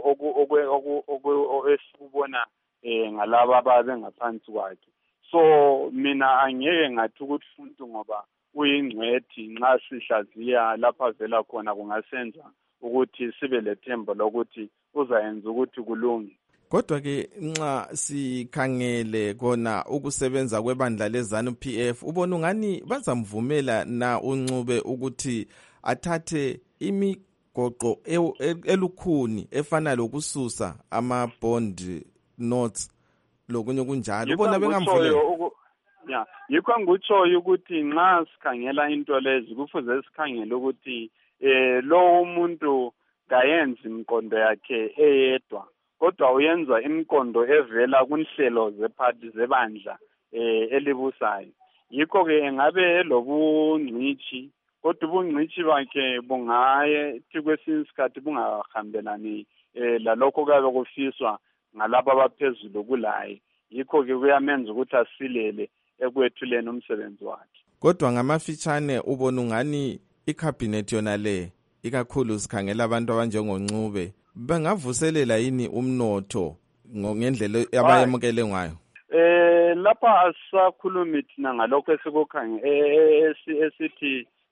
Speaker 18: oku esikubona eh ngalaba ababe ngaphansi kwakhe. So mina angeke ngathi ukuthi umuntu ngoba uyingcwethi nxa sihlaziya lapha vela khona kungasenza ukuthi sibe lethemba lokuthi uzayenza ukuthi kulunge.
Speaker 17: Kodwa ke nxa sikhangele kona ukusebenza kwebandla leZANU P F ubona ungani bazamvumela na uNcube ukuthi athathe imigoqo elukhuni efana lokususa ama bond notes lokunye kunjalo ubona bengamvumela.
Speaker 18: Ya yikho ngikutsho ukuthi nxa sikhangela into lezi kufuze sikhangele ukuthi eh lo umuntu kayenzi imqondo yakhe eyedwa, kodwa uyenza imqondo evela kunhlelo zephathi zebandla eh elibusayo. Yikho ke engabe lobungcithi, kodwa ubungcithi bakhe bungaye kwesinye isikhathi bungahambelani eh lalokho kabe kufiswa ngalabo abaphezulu kulaye. Yikho ke kuyamenza ukuthi asilele ekwethuleni umsebenzi wakhe.
Speaker 17: Kodwa ngamafitshane ubona ungani iCabinet yona le ikakhulu sikhangela abantu abanjengoNcube bengavuselela yini umnotho ngendlela abayemukele ngayo?
Speaker 18: Eh lapha asakhulumi thina ngalokho esikukhangela esithi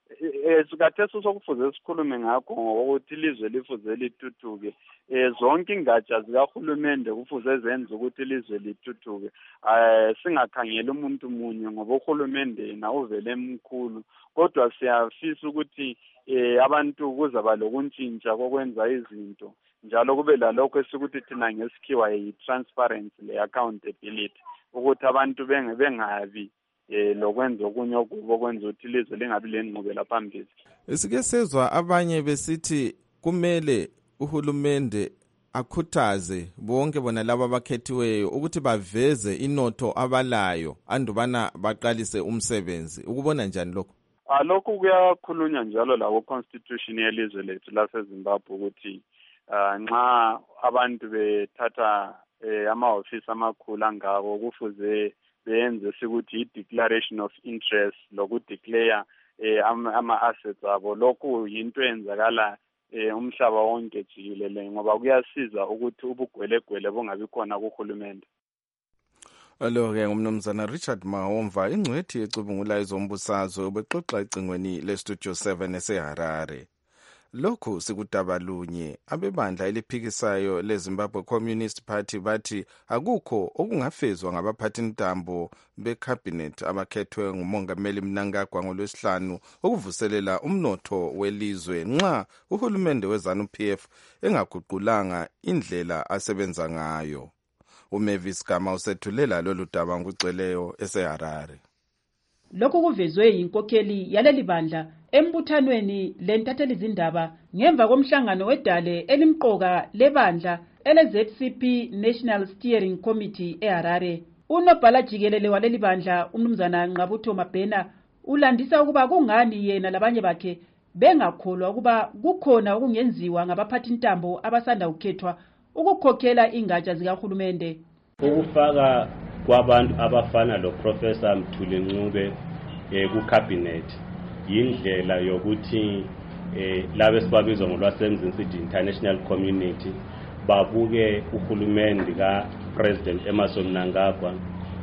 Speaker 18: eh sikhathesi sokufuze sikhulume ngakho ngokuthi ilizwe lifuze lituthuke. Eh zonke ingatsha zikahulumende kufuze zenze ukuthi ilizwe lituthuke. Eh singakhangela umuntu munye ngoba uhulumende na uvele emkhulu, kodwa siyafisa ukuthi eh abantu kuzaba lokuntshintsha kokwenza izinto, njalo kube lalokho esikuthi thina ngesikhiwa yi-transparency le-accountability, ukuthi abantu benge bengabi eh lokwenza okunye okubo kwenza ukuthi ilizwe lingabi lenqubela phambili.
Speaker 17: Sike sezwa abanye besithi kumele uhulumende akhuthaze bonke bona laba abakhethiweyo ukuthi baveze inotho abalayo andubana baqalise umsebenzi. Ukubona njani lokho?
Speaker 18: Ah lokho kuyakhulunywa njalo lawo constitution yelizwe lethu laseZimbabwe ukuthi nxa abantu bethatha ama-office amakhulu angako kufuze benze sikuthi i-declaration of interest lokudeclare ama-assets abo. Lokhu yinto enzakala umhlaba wonke jikelele ngoba kuyasiza ukuthi ubugwelegwele bungabi khona kuhulumende.
Speaker 17: Alo-ke ngumnumzana Richard Mahomva, ingcwethi ecubungula ezombusazwe, ubexoxa ecingweni le-Studio seven eseHarare. Lokhu sikudabalunye abebandla eliphikisayo leZimbabwe Communist Party bathi akukho okungafezwa ngabaphathintambo becabinet abakhethwe ngumongameli Mnangagwa ngolwesihlanu okuvuselela umnotho welizwe nxa uhulumende weZANU-P F engaguqulanga indlela asebenza ngayo. uMavis Gama usethulela lolu daba ngugcweleyo eseHarare.
Speaker 20: Lokhu kuvezwe yinkokheli yaleli bandla embuthanweni lentatheli izindaba ngemva komhlangano wedale elimqoka lebandla ele-Z C P National Steering Committee eHarare. Unobhala jikelele waleli bandla umnumzana Nqabutho Mabhena ulandisa ukuba kungani yena labanye bakhe bengakholwa ukuba kukhona okungenziwa ngabaphathintambo abasanda ukukhethwa ukukhokhela ingatsha zikahulumende.
Speaker 21: Ukufaka kwabantu abafana lo Professor Mthuli Ncube eh ku cabinet yindlela yokuthi eh labe sibabiza ngolwasemzini sithi international community babuke uhulumende ka President Emmerson Mnangagwa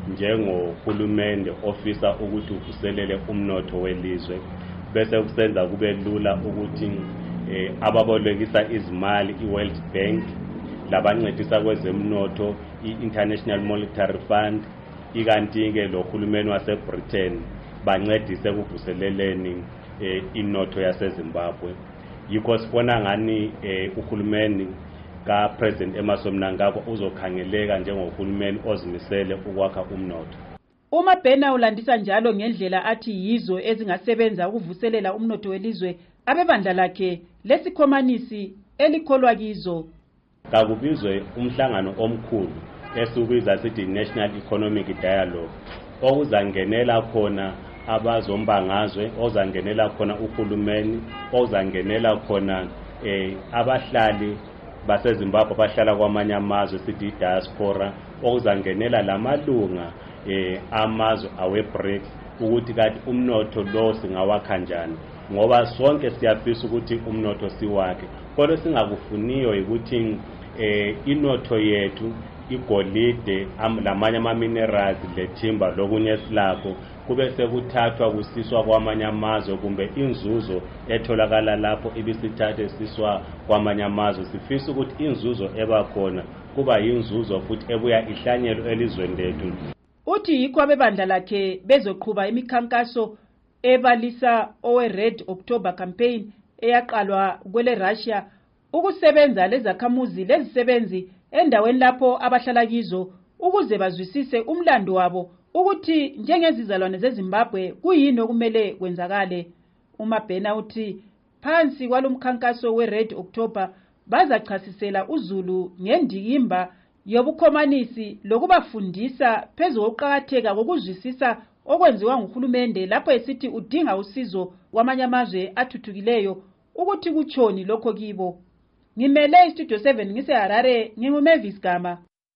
Speaker 21: njengohulumende ofisa ukuthi uvuselele umnotho welizwe, bese kusenza kube lula ukuthi eh ababolekisa izimali iWorld Bank labancedisa kwezemnotho i-International Monetary Fund ikanti-ke lo hulumeni waseBritain bancedise kuvuseleleni eh, inotho yaseZimbabwe. Yikho sibona ngani eh, uhulumeni ka-President Emmerson Mnangagwa uzokhangeleka njengohulumeni ozimisele ukwakha umnotho.
Speaker 20: uMabhena ulandisa njalo ngendlela athi yizo ezingasebenza ukuvuselela umnotho welizwe abebandla lakhe lesikhomanisi elikholwa kizo.
Speaker 21: Kakubizwe umhlangano omkhulu esiubiza sithi National Economic Dialogue okuzangenela khona abazombangazwe, ozangenela khona uhulumeni, ozangenela khona eh abahlali baseZimbabwe abahlala kwamanye amazwe sithi diaspora, okuzangenela lamalunga eh amazwe awe-BRICS ukuthi kathi umnotho lo singawakha kanjani, ngoba sonke siyafisa ukuthi umnotho siwakhe, kodwa singakufuniyo ukuthi eh inotho yethu igolide lamanye ama minerals lethimba lokunye silakho kube sekuthathwa kusiswa kwamanye amazwe kumbe inzuzo etholakala lapho ibisithathe siswa kwamanye amazwe. Sifisa ukuthi inzuzo ebakhona kuba yinzuzo futhi ebuya ihlanyelo elizweni lethu.
Speaker 20: Uthi yikho abebandla lakhe bezoqhuba imikhankaso ebalisa owe Red October campaign eyaqalwa kwele Russia ukusebenza lezakhamuzi lezisebenzi endaweni lapho abahlala kizo ukuze bazwisise umlando wabo ukuthi njengezizalwane zeZimbabwe kuyini okumele kwenzakale. uMabhena uthi phansi kwalomkhankaso weRed October bazachasisela uZulu ngendikimba yobukhomanisi lokubafundisa phezu kokuqakatheka kokuzwisisa okwenziwa nguhulumende lapho esithi udinga usizo kwamanye amazwe athuthukileyo ukuthi kuchoni lokho kibo. Ngimele iStudio seven ngiseHarare, nginguMavis Gama.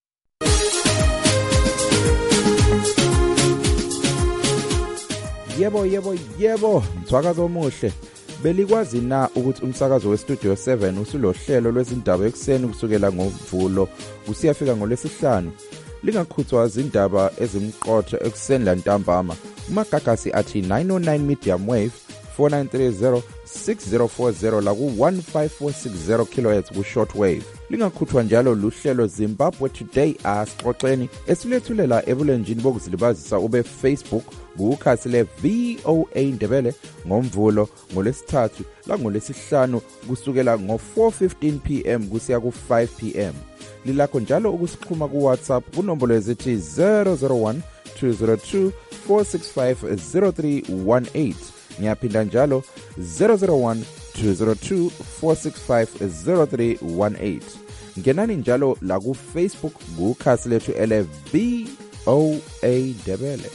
Speaker 22: Yebo yebo yebo, mthwakazo omuhle. Belikwazi na ukuthi umsakazo weStudio seven usulohlelo lwezindaba ekseni kusukela ngoMvulo usiyafika ngolesihlanu. Lingakhuthwa izindaba ezimqotho ekseni lantambama. Umagagasi athi nine oh nine medium wave four nine three zero six zero four zero la ku one five four six zero kilohertz ku shortwave. Lingakhutshwa njalo luhlelo Zimbabwe Today asixoxeni esilethulela ebulenjini bokuzilibazisa ube Facebook kukhasi le V O A Ndebele ngomvulo ngolesithathu la ngolesihlanu kusukela ngo four fifteen p m kusiya ku five p m. Lilakho njalo ukusixhuma ku WhatsApp kunombolo ezithi zero zero one two zero two four six five zero three one eight. Ngiyaphinda njalo zero zero one two zero two four six five zero three one eight. Ngenani njalo la ku Facebook kukhasi lethu ele V O A Ndebele.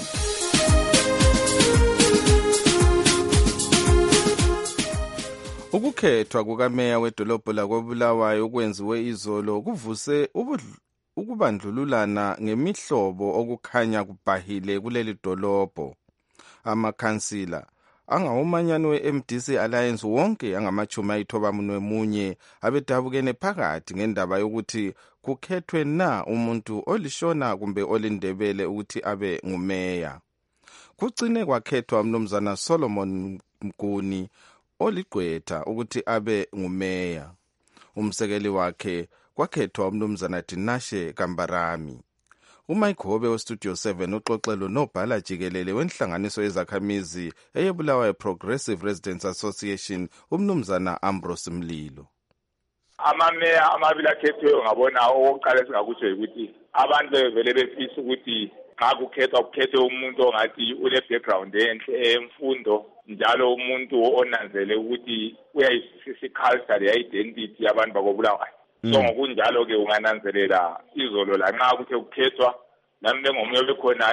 Speaker 17: Ukukhethwa kukameya wedolobho lakoBulawayo okwenziwe izolo kuvuse ukubandlululana ngemihlobo okukhanya kubahile kuleli dolobho. Amakhansila angawumanyano we-M D C Alliance wonke angamachumi ayithoba munye abedabukene phakathi ngendaba yokuthi kukhethwe na umuntu olishona kumbe olindebele ukuthi abe ngumeya. Kugcine kwakhethwa umnumzana Solomon Mguni oligqwetha ukuthi abe ngumeya. Umsekeli wakhe kwakhethwa umnumzana Dinashe Kambarami. uMike Hobe weStudio seven uxoxelo nobhala jikelele wenhlanganiso yezakhamizi eyebulawayo Progressive Residents Association umnumzana Ambrose Mlilo.
Speaker 5: Amameya amabili akhethwe ngabona oqala singakutsho ukuthi abantu vele befisa ukuthi xa kukhethwa kukhethwe umuntu ongathi ule background enhle emfundo njalo umuntu onanzele ukuthi uyayisisa culture identity yabantu bakobulawayo. So ngokunjalo ke ungananzelela izolo la nxa kuthe kukhethwa nami ngomunye bekhona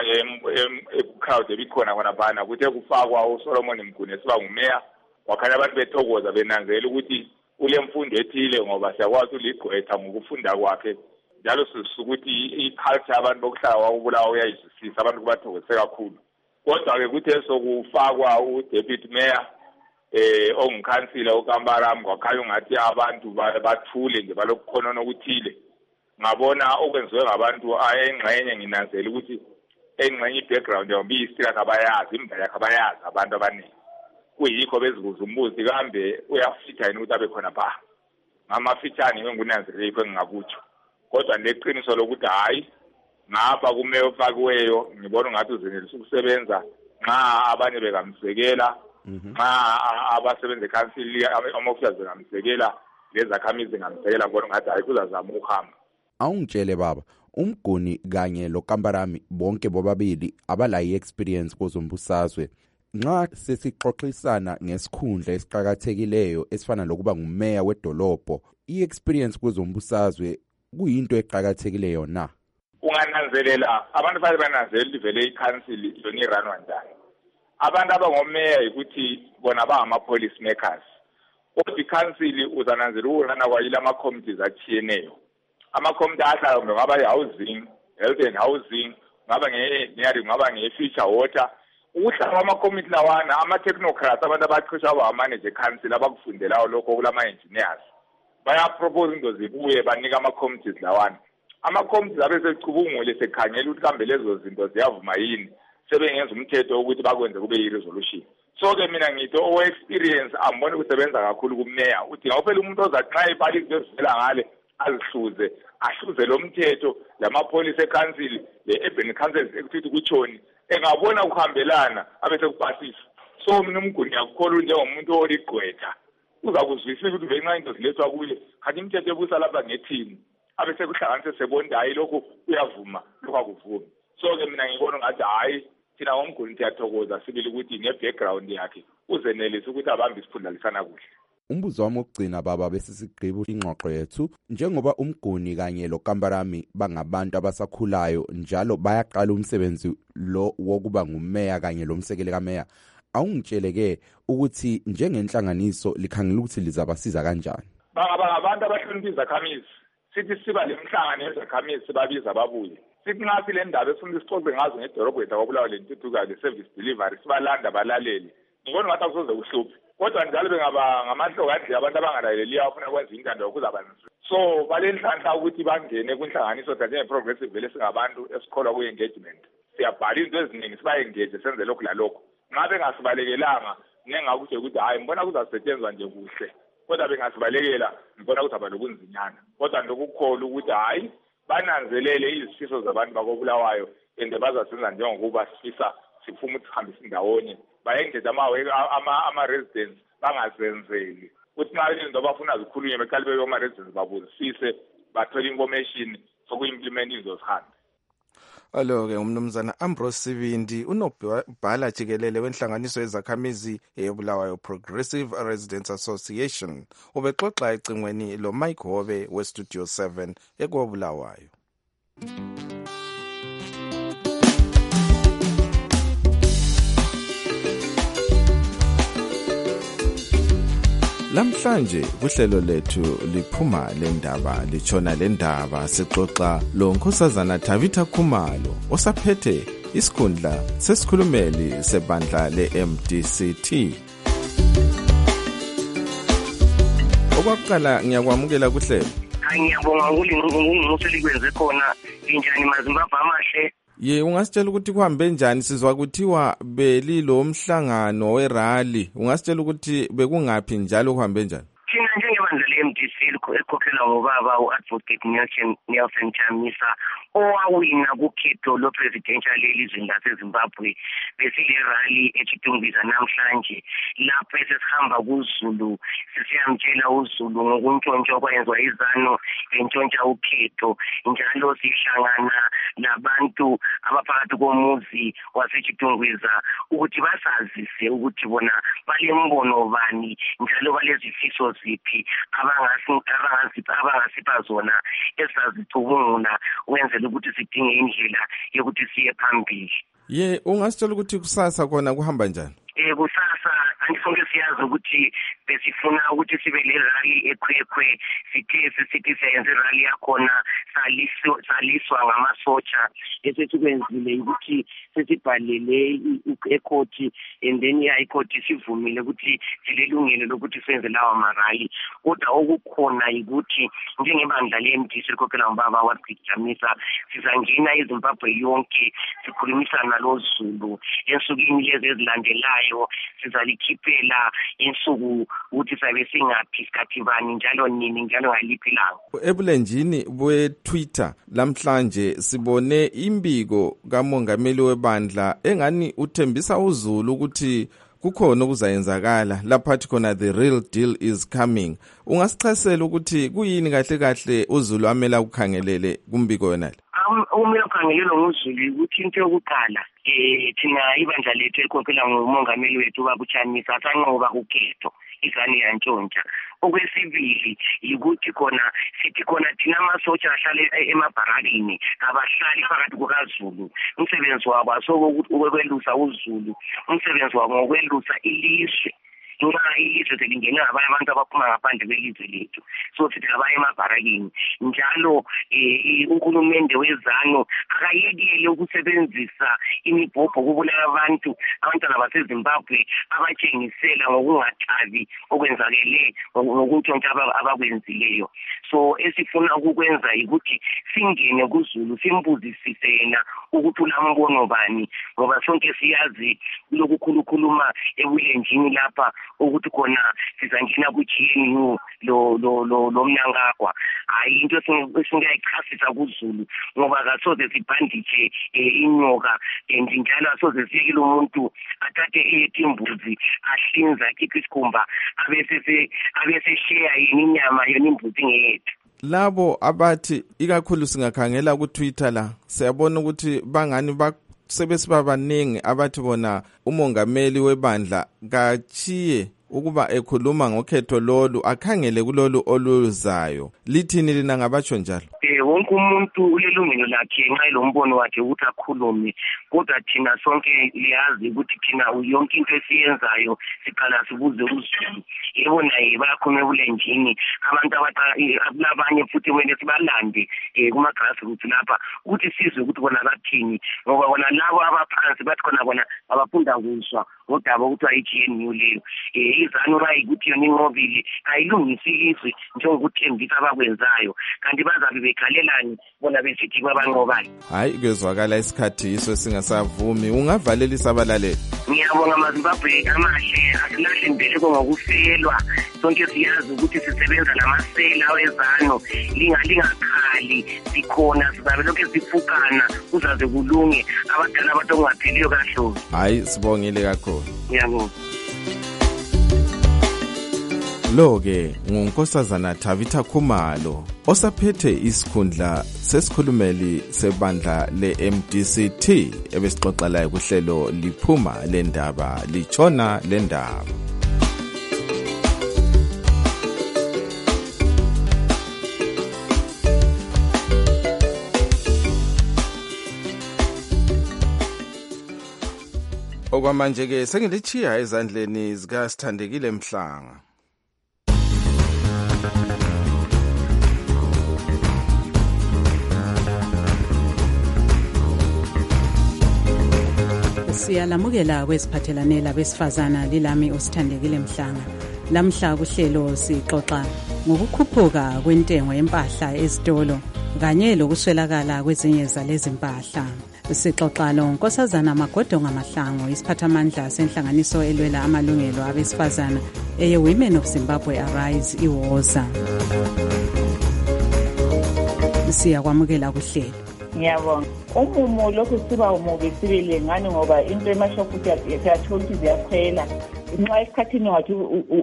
Speaker 5: crowd ebikhona khona bana kuthe kufakwa uSolomon Mguni siba ngumeya wakhanya abantu bethokoza benanzela ukuthi ule mfundo ethile ngoba siyakwazi uligqwetha ngokufunda kwakhe njalo sisukuthi iculture abantu bokuhlala kwakubulawa uyayisisa abantu kubathokozise kakhulu. Kodwa ke kuthe sokufakwa uDeputy Mayor eh ongikhansila uKambaram kwakhanya ngathi abantu bathule nje balokukhona okuthile. Ngabona okwenziwe ngabantu ayengxenye nginanzela ukuthi engxenye ibackground yombi isika kabayazi imbali yakhe abayazi abantu abaningi. Kuyikho bezibuza umbuzi kambe uyafitha yini ukuthi abe khona pha. Ngamafitshane ngingunanzeleko engingakutsho. Kodwa leqiniso lokuthi hayi ngapha kumeyo ofakiweyo ngibona ngathi uzenelisa ukusebenza nxa abanye bekamsekela nxa abasebenza ekhansili ama-officers bekamsekela lezakhamizi ngamsekela ngibona ngathi hayi kuzazama ukuhamba.
Speaker 22: Awungitshele baba uMguni kanye loKambarami bonke bobabili abalayi experience kozombusazwe. Nxa sesixoxisana ngesikhundla esiqhakathekileyo esifana lokuba ngumeya wedolobho i-experience kozombusazwe kuyinto eqhakathekileyo na?
Speaker 5: Ungananzelela abantu baye bananzelela ivele ikhansili yona iranwa njani. Abantu abangomeya ukuthi bona bangama-police makers. Kodwa ikhansili uzananzela ukurana kwayile ama-committees achiyeneyo. Ama-committee ahlala ngaba yi-housing, health and housing, ngaba nge-engineering, ngaba nge-future water. Ukuhlala kwama-committee lawana ama-technocrats abantu abaqeqeshwa abamanage ekhansili abakufundelayo lokho kulama-engineers. Bayapropose into zibuye banika ama-committees lawana. Ama-committees abesecubungule sekhangela ukuthi kambe lezo zinto ziyavuma yini sebengenza umthetho ukuthi bakwenze kube yi-resolution. So ke mina ngithi owe-experience ambone ukusebenza kakhulu kumeya udinga uphela umuntu ozaxa iphalisi ezivela ngale azihluze ahluze lo mthetho lamapolice ekhansili le-urban councils ekuthi kutshoni engabona ukuhambelana abese kupasisa. So mina uMguni yakukholwa njengomuntu oligqwetha uzakuzwisisa ukuthi venxa into zilethwa kuye kanti imithetho ebusa lapha ngethini abese kuhlanganise sebonda hayi lokho uyavuma lokho akuvumi. So ke mina ngibona ngathi hayi thina ngoMguni siyathokoza sibili ukuthi ne-background yakhe uzenelisa ukuthi abambe isiphundalisana kuhle.
Speaker 22: Umbuzo wami wokugcina baba bese sigqiba ingxoxo yethu njengoba uMguni kanye loKambarami bangabantu abasakhulayo njalo bayaqala umsebenzi lo wokuba ngumeya kanye lomsekeli kameya. Awungitsheleke ukuthi njengenhlanganiso likhangela ukuthi lizabasiza kanjani?
Speaker 5: Baba abantu abahlonipha izakhamizi sithi siba lemhlangano yezakhamizi sibabiza babuye. Sithi ngathi le ndaba esifuna isixoxe ngazo ngedolobho yethu kwabulawa lentuthuka le-service delivery sibalanda balaleli. Ngibona ngathi akusoze kuhluphe. Kodwa njalo bengaba ngamahloka nje abantu abangalaleliyo afuna kwenza intando yokuzaba nzima. So balenhlanhla ukuthi bangene kwinhlanganiso njenge-progressive vele singabantu esikholwa ku-engagement. Siyabhala into eziningi siba-engage senze lokhu lalokho. Ngabe ngasibalekelanga nengakutshe ukuthi hayi ngibona kuzasetshenzwa nje kuhle kodwa bengasibalekela ngibona ukuthi abalobunzinyana kodwa ndokukholwa ukuthi hayi bananzelele izifiso zabantu bakobulawayo and bazasenza njengokuba sifisa sifuna ukuthi sihambe sindawonye bayengeza ama ama residents bangazenzeli ukuthi nxa izinto bafuna zikhulunywe beqale bebe ama residents babuzisise bathole information sokuimplement izosihambe.
Speaker 17: Alo-ke umnumzana Ambrose Sibindi unobhala jikelele wenhlanganiso yezakhamizi eyobulawayo Progressive Residents Association ubexoxa ecingweni lo Mike Hobe weStudio seven ekobulawayo. Lamhlanje kuhlelo lethu liphuma lendaba lichona lendaba sixoxa lo Nkosazana Tabitha Khumalo osaphethe isikhundla sesikhulumeli sebandla le-M D C T. Okwaqala ngiyakwamukela kuhlelo.
Speaker 19: Ngiyabonga ukuthi likwenze khona injani maZimbabwe amahle.
Speaker 17: Ye ungasitshela ukuthi kuhambe njani sizwa kuthiwa belilo umhlangano werally ungasitshela ukuthi bekungaphi njalo kuhambe njani?
Speaker 19: Thina njengebandla le-M D C ekhokhelwa ngobaba u-Advocate Nelson Nelson Chamisa owawina kukhetho lo-presidential elizweni laseZimbabwe besile rally eChitungwiza namhlanje lapho esesihamba kuZulu sisiyamtshela uZulu ngokuntshontsha okwenziwa izano entshontsha ukhetho njalo sihlangana nabantu abaphakathi komuzi waseChitungwiza ukuthi basazise ukuthi bona balembono bani njalo balezifiso ziphi abangasipha zona esazicubungula wenzela ukuthi sidinge indlela yokuthi siye phambili.
Speaker 17: Ye ungasitshela ukuthi kusasa khona kuhamba njani?
Speaker 19: Eh kusasa angisonke siyazi ukuthi besifuna ukuthi sibe le rally ekhwekhwe sithe sithi senze rally yakhona saliswa saliswa ngamasotsha esesikwenzile ukuthi sesibhalele ekhoti and then ya ikhoti sivumile ukuthi silelungelo lokuthi senze lawa marally kodwa okukhona ukuthi njengebandla le-M D C likhokhela ngobaba waSigijamisa sizangena eZimbabwe yonke sikhulumisana loZulu ensukwini lezi ezilandelayo sizalikhiphela insuku ukuthi sabe singaphi isikhathi bani njalo nini njalo ngaliphi ilanga.
Speaker 17: Ebulenjini bwe-Twitter lamhlanje sibone imbiko kamongameli webandla engani uthembisa uZulu ukuthi kukhona okuzayenzakala laphathi khona the real deal is coming. Ungasichasela ukuthi kuyini kahle kahle uZulu amela ukukhangelele kumbiko yonale?
Speaker 19: Umela ukukhangelelwa nguZulu ukuthi into yokuqala eh thina ibandla lethu elikhokhela ngumongameli wethu ubaba uChamisa sanqoba ukhetho izane yantshontsha. Okwesibili ukuthi khona sithi khona thina amasotsha ahlale emabharakini abahlali phakathi kukaZulu umsebenzi wabo asokuthi ukwelusa uZulu umsebenzi wabo ngokwelusa ilizwe nxa ilizwe selingene abanye abantu abaphuma ngaphandle kwelizwe lethu so sithi abaye emabharakini njalo uhulumende wezano akayekele ukusebenzisa imibhobho kubulala abantu abantwana baseZimbabwe abatshengisela ngokungathabi okwenzakele ngokuntshontsha abakwenzileyo. So esifuna ukukwenza ukuthi singene kuZulu simbuzisise yena ukuthi ulambono bani ngoba sonke siyazi lokukhulukhuluma ebulenjini lapha ukuthi khona sizangena ku-G N U lo lo lo lomnankagwa hayi into esingayichasisa kuZulu ngoba kasoze sibhanditshe inyoka and njalo asoze siyekile umuntu athathe imbuzi ahlinza akhiphe isikhumba abese abese share yini inyama yona imbuzi ngeyethu.
Speaker 17: Labo abathi ikakhulu singakhangela ku Twitter la siyabona ukuthi bangani ba sebesiba baningi abathi bona umongameli webandla kachiye ukuba ekhuluma ngokhetho lolu akhangele kulolu oluzayo. Lithini lina ngabatsho njalo?
Speaker 19: Eh wonke umuntu ulelungelo lakhe nxa elombono wakhe ukuthi akhulume kodwa thina sonke liyazi ukuthi thina yonke into esiyenzayo siqala sibuze uZulu. Yebo naye bayakhuluma ebulenjini abantu abanye futhi kumele sibalande kuma grassroots lapha ukuthi sizwe ukuthi bona bathini ngoba bona labo abaphansi bathi khona bona abafunda kuzwa ngodaba okuthiwa i-G N U leyo. Um izanu bayikuthi yona inqobile ayilungisi ilizwe njengokuthembisa abakwenzayo, kanti bazabe bekhalelani bona besithi kwabanqobayo.
Speaker 17: Hayi kezwakala isikhathi iso singasavumi, ungavalelisa abalaleli.
Speaker 19: Ngiyabonga maZimbabwe amahle, asilahle imbeleko ngokufelwa. Sonke siyazi ukuthi sisebenza namasela awezano, lingalingakhali sikhona sizabe lokhu sifukana kuzaze kulunge abadala abantu ongapheliyo kahlobo.
Speaker 17: Hayi sibongile kakhulu.
Speaker 19: Ngiyabonga.
Speaker 17: Lo-ke ngunkosazana Thabitha Khumalo osaphethe isikhundla sesikhulumeli sebandla le-M D C T ebesixoxa laye kuhlelo liphuma lendaba litshona lendaba. Okwamanje-ke sengilichiya ezandleni zikaSithandekile Mhlanga.
Speaker 6: Siyalamukela kwesiphathelane labesifazana lilami uSithandekile Mhlanga. Lamhla kuhlelo sixoxa ngokukhuphuka kwentengo yempahla ezitolo kanye lokuswelakala kwezinye zalezi mpahla. Sixoxa lo Nkosazana Magodonga Mahlango, isiphathamandla senhlanganiso elwela amalungelo abesifazana eye Women of Zimbabwe Arise iwoza. Siyakwamukela kuhlelo.
Speaker 7: Ngiyabonga. Umumo lokhu siba umubi sibile ngani ngoba into emashopu yathola ukuthi ziyakhwela. Nxa isikhathini wathi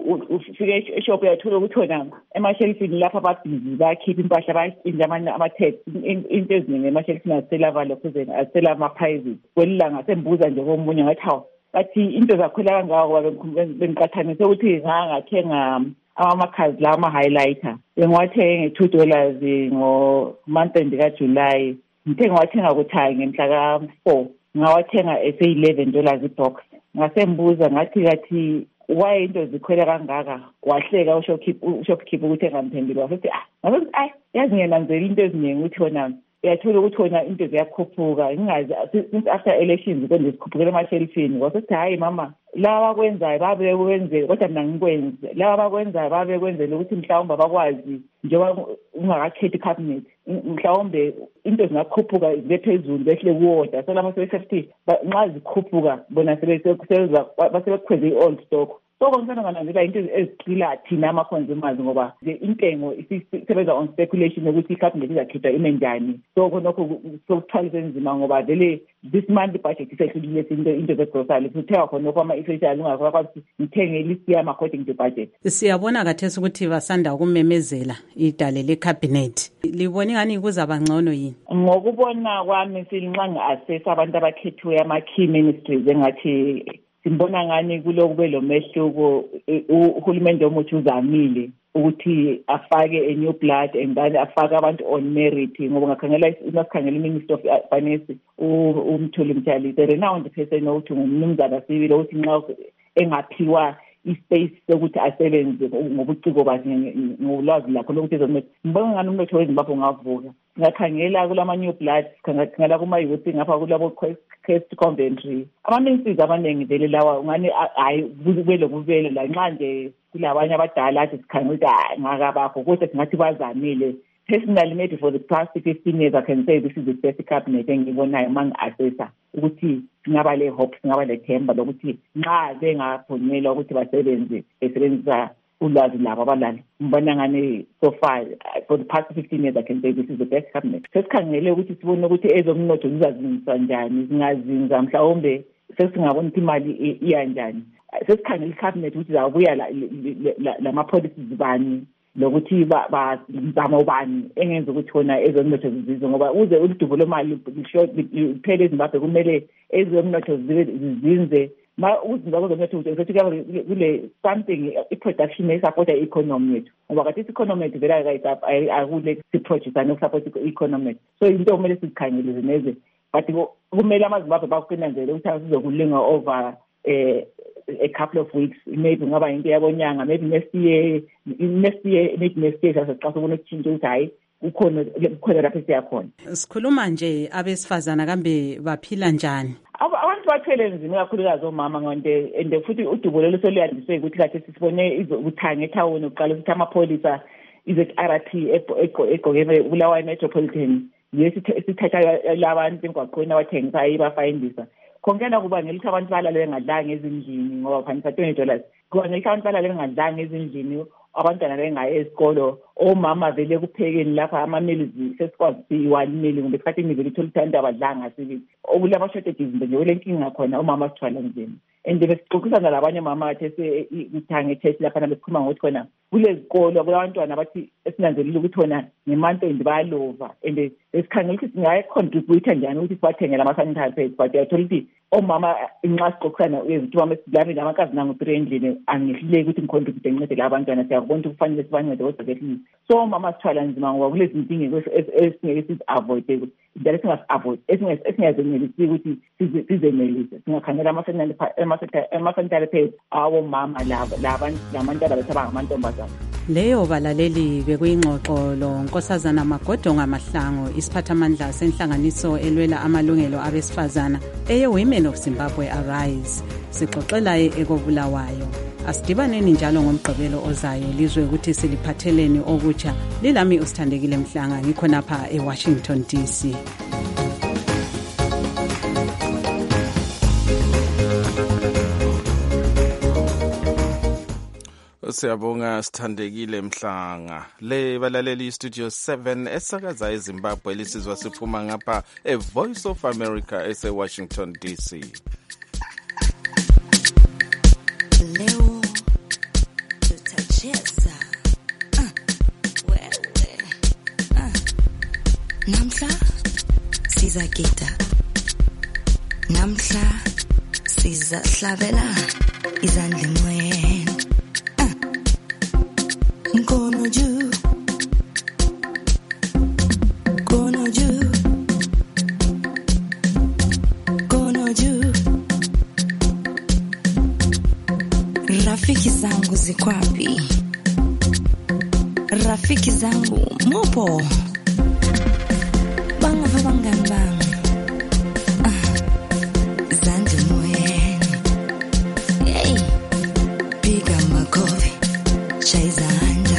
Speaker 7: ufike eshop yathola ukuthi wona emashelfini lapha ababhizi bayakhipha impahla bayashintsha amanye ama-tax into eziningi emashelfini azisela valokuzeni azisela ama-prizes. Kwelilanga sembuza nje komunye ngathi hawu bathi into zakhwela kangako ngoba bengiqathanise ukuthi ngangathenga ama-makhazi la ama-highlighter bengiwathenge nge-two dollars ngo-month end kaJuly. Ngithenga wathenga kuthayi ngemhla ka-four ngawathenga ese-eleven dollars i-box. Ngasembuza ngathi kathi why into zikhwela kangaka, wahleka ushopkeeper ukuthi engamphendula wasethi ah ngathi ay yazi ngenanzela into eziningi ukuthi wona uyathola ukuthi wona into ziyakhuphuka ngingazi since after elections konje zikhuphukela emashelfini. Wasethi hayi mama laba bakwenzayo babe kwenzele kodwa mina ngikwenze laba bakwenzayo babe kwenzele ukuthi mhlawumbe bakwazi njengoba ungakakhethi cabinet mhlawumbe into zingakhuphuka zibe phezulu behle kuwoda so lapho sebesethi nxa zikhuphuka bona sebesebenza basebekhweze i-old stock. So konke ngananzela into ezicila thina ama-consumers ngoba intengo isebenza on speculation ukuthi i-cabinet izakhipha ime njani. So khonokho sokuthwalisa nzima ngoba vele this month budget isehlukile into into zegrocery sithenga khonokho ama-essential ungakwazi ukuthi ngithenge ilist yami according to budget.
Speaker 6: Siyabona kathesi ukuthi basanda ukumemezela idale le-cabinet. Libona ingani kuzaba ngcono yini?
Speaker 7: Ngokubona kwami silinxa ngi-assess abantu abakhethiwe ama-key ministries engathi simbona ngani kulo kube lo mehluko uhulumende omuthi uzamile ukuthi afake a new blood and then afake abantu on merit ngoba ngakhangela isikhangela iminister of finance uMthuli Mtshali renowned person ukuthi ngumnumzana sibili ukuthi nxa engaphiwa ispace sokuthi asebenze ngobuciko bakhe ngolwazi lakho lokuthi ezokuthi ngibona ngani umnotho weZimbabwe ungavuka. Ngakhangela kulama new blood ngakhangela kuma youth ngapha kulabo Quest Coventry ama-ministries abaningi vele lawa ngani hayi kubele kubele la nxa nje kulabanye abadala athi sikhangela ukuthi ngakabakho kodwa singathi bazamile. Personally, maybe for the past fifteen years, I can say this is the best cabinet engibonayo among assessor ukuthi singaba le hope singaba le themba lokuthi nxa bengaphunyelwa ukuthi basebenze besebenzisa ulwazi labo abalala. Ngibona ngani so far for the past fifteen years I can say this is the best cabinet. Sesikhangele ukuthi sibone ukuthi ezomnotho zizazinziswa njani zingazinza mhlawumbe sesingabona ukuthi imali iya njani. Sesikhangele icabinet ukuthi zabuya lama policies zibani lokuthi bazama ubani engenza ukuthi wona ezomnotho zizizwe ngoba uze ulidubo lomali liphele eZimbabwe kumele ezomnotho zizinze ma uZimbabwe zomnotho ukuthi kule something i-production esupporta i-economy yethu ngoba kathi i-economy yethu vele akule si-produce anokusupport i-economy. So into kumele sizikhangele zineze but kumele amaZimbabwe bakunanzele ukuthi asizokulinga over eh a couple of weeks, maybe ngaba into yabonyanga, maybe next year next year maybe next year sasixa sobona utshintsho ukuthi hayi ukhona ukhona lapho siyakhona.
Speaker 6: Sikhuluma nje abesifazana kambe baphila njani?
Speaker 7: Abantu bathwele nzima kakhulukazi omama ngonde and futhi udubo lelo soluyandiswe ukuthi kade sisibone uthanga ethawuni uqala ukuthi amapholisa iZ-R T egqoke Bulawayo Metropolitan yesithatha labantu emgwaqweni abathengisa ayibafayindisa khongena kuba ngelithi abantu balale bengadlanga ezindlini ngoba phanisa twenty dollars kuba ngelithi abantu balale bengadlanga ezindlini abantwana bengayi esikolo omama vele kuphekeni lapha ama-meals sesikwazi i-one meal kumbe sikhathi nivele ithola ukuthi abantu abadlanga sibili okulama-shortages nje kule nkinga khona omama sithwala nzima and besixoxisana labanye omama athe kuthanga etest laphana besikhuluma ngokuthi khona kulezikolo kulabantwana bathi esinanzelile ukuthi khona ngemantondi bayalova and besikhangela ukuthi singayi-contribute njani ukuthi sibathengele ama-sanitary pads but yathola ukuthi omama inxa sixoxisana uyezithi umama esilabi amakazi nangu-three endlini angihluleki ukuthi ngicontribute ngincedele abantwana siyakubona ukuthi kufanele sibancede kodwa kehlile so omama sithwala nzima ngoba kulezi nkinga esingeke sizi-avoide njalo singasi-avoid esingazenelisi ukuthi sizenelise singakhangela ama-sanitary pads awomama labantu abathi abangamantombazana.
Speaker 6: Leyo balaleli bekuyingxoxo lo Nkosazana Magodonga Mahlango isiphathamandla senhlanganiso elwela amalungelo abesifazana eye Women of Zimbabwe Arise sixoxela ekobulawayo. Asidibaneni njalo ngomgqibelo ozayo lizwe ukuthi siliphatheleni okutsha. Lilami usithandekile Mhlanga ngikhonapha eWashington D C.
Speaker 17: Siyabonga Sithandekile Mhlanga. Le balaleli Studio seven esakaza eZimbabwe lisizwa siphuma ngapha eVoice of America ese Washington D C.
Speaker 1: Leo tutacheza uh, wewe uh. Namhla sizagida, namhla sizahlabela izandla emoyeni. Gonna do, gonna do, gonna do. Rafiki zangu zikwapi? Rafiki zangu mupo? Banga fa bangani banga. Ah, zandla moyeni. Hey, piga makofi, chaiza.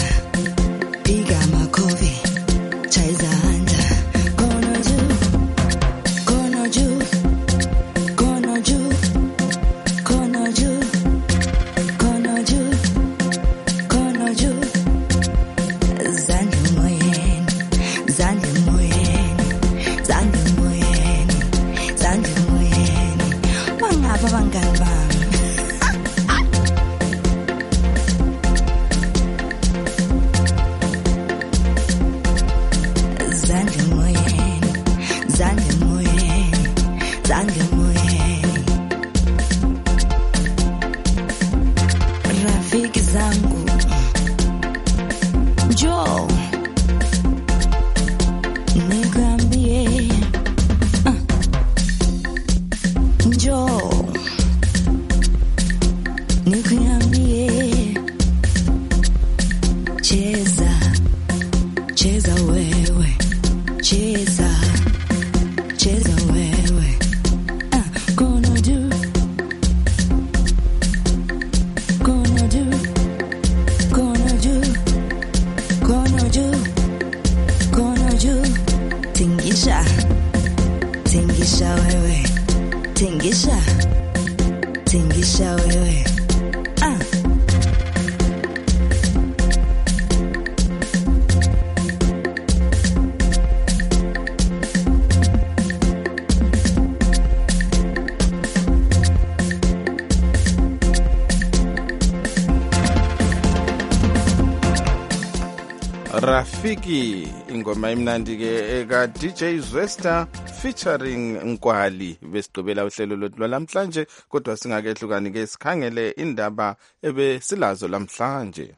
Speaker 17: Rafiki ingoma imnandi ke eka D J Zwesta featuring Nkwali. Besigqibela uhlelo lothu lamhlanje kodwa singakehlukani ke sikhangele indaba ebe silazo lamhlanje.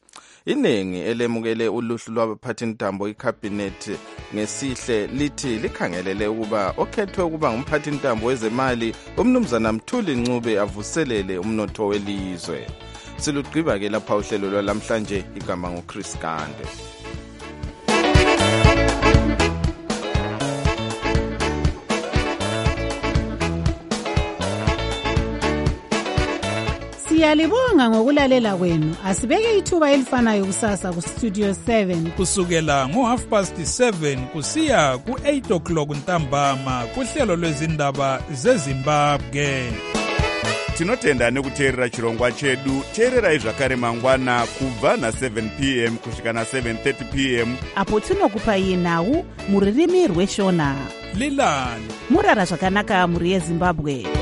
Speaker 17: Iningi elemukele uluhlu lwabaphathintambo iCabinet ngesihle lithi likhangelele ukuba okhethwe ukuba ngumphathintambo wezemali umnumzana Mthuli Ncube avuselele umnotho welizwe. Silugqiba ke lapha uhlelo lwalamhlanje igama ngoChris Gande.
Speaker 2: Siyalibonga ngokulalela kwenu. Asibeke ithuba elifanayo kusasa ku Studio seven
Speaker 3: kusukela ngo half past seven kusiya ku eight o'clock ntambama kuhlelo lwezindaba zeZimbabwe.
Speaker 15: Tinotenda nekuteerera chirongwa chedu. Teererai zvakare mangwana kubva na seven p m kusvika na seven thirty p m
Speaker 2: apo tinokupai nhau muririmi rweshona.
Speaker 3: Lilani
Speaker 2: murara zvakanaka muri yeZimbabwe.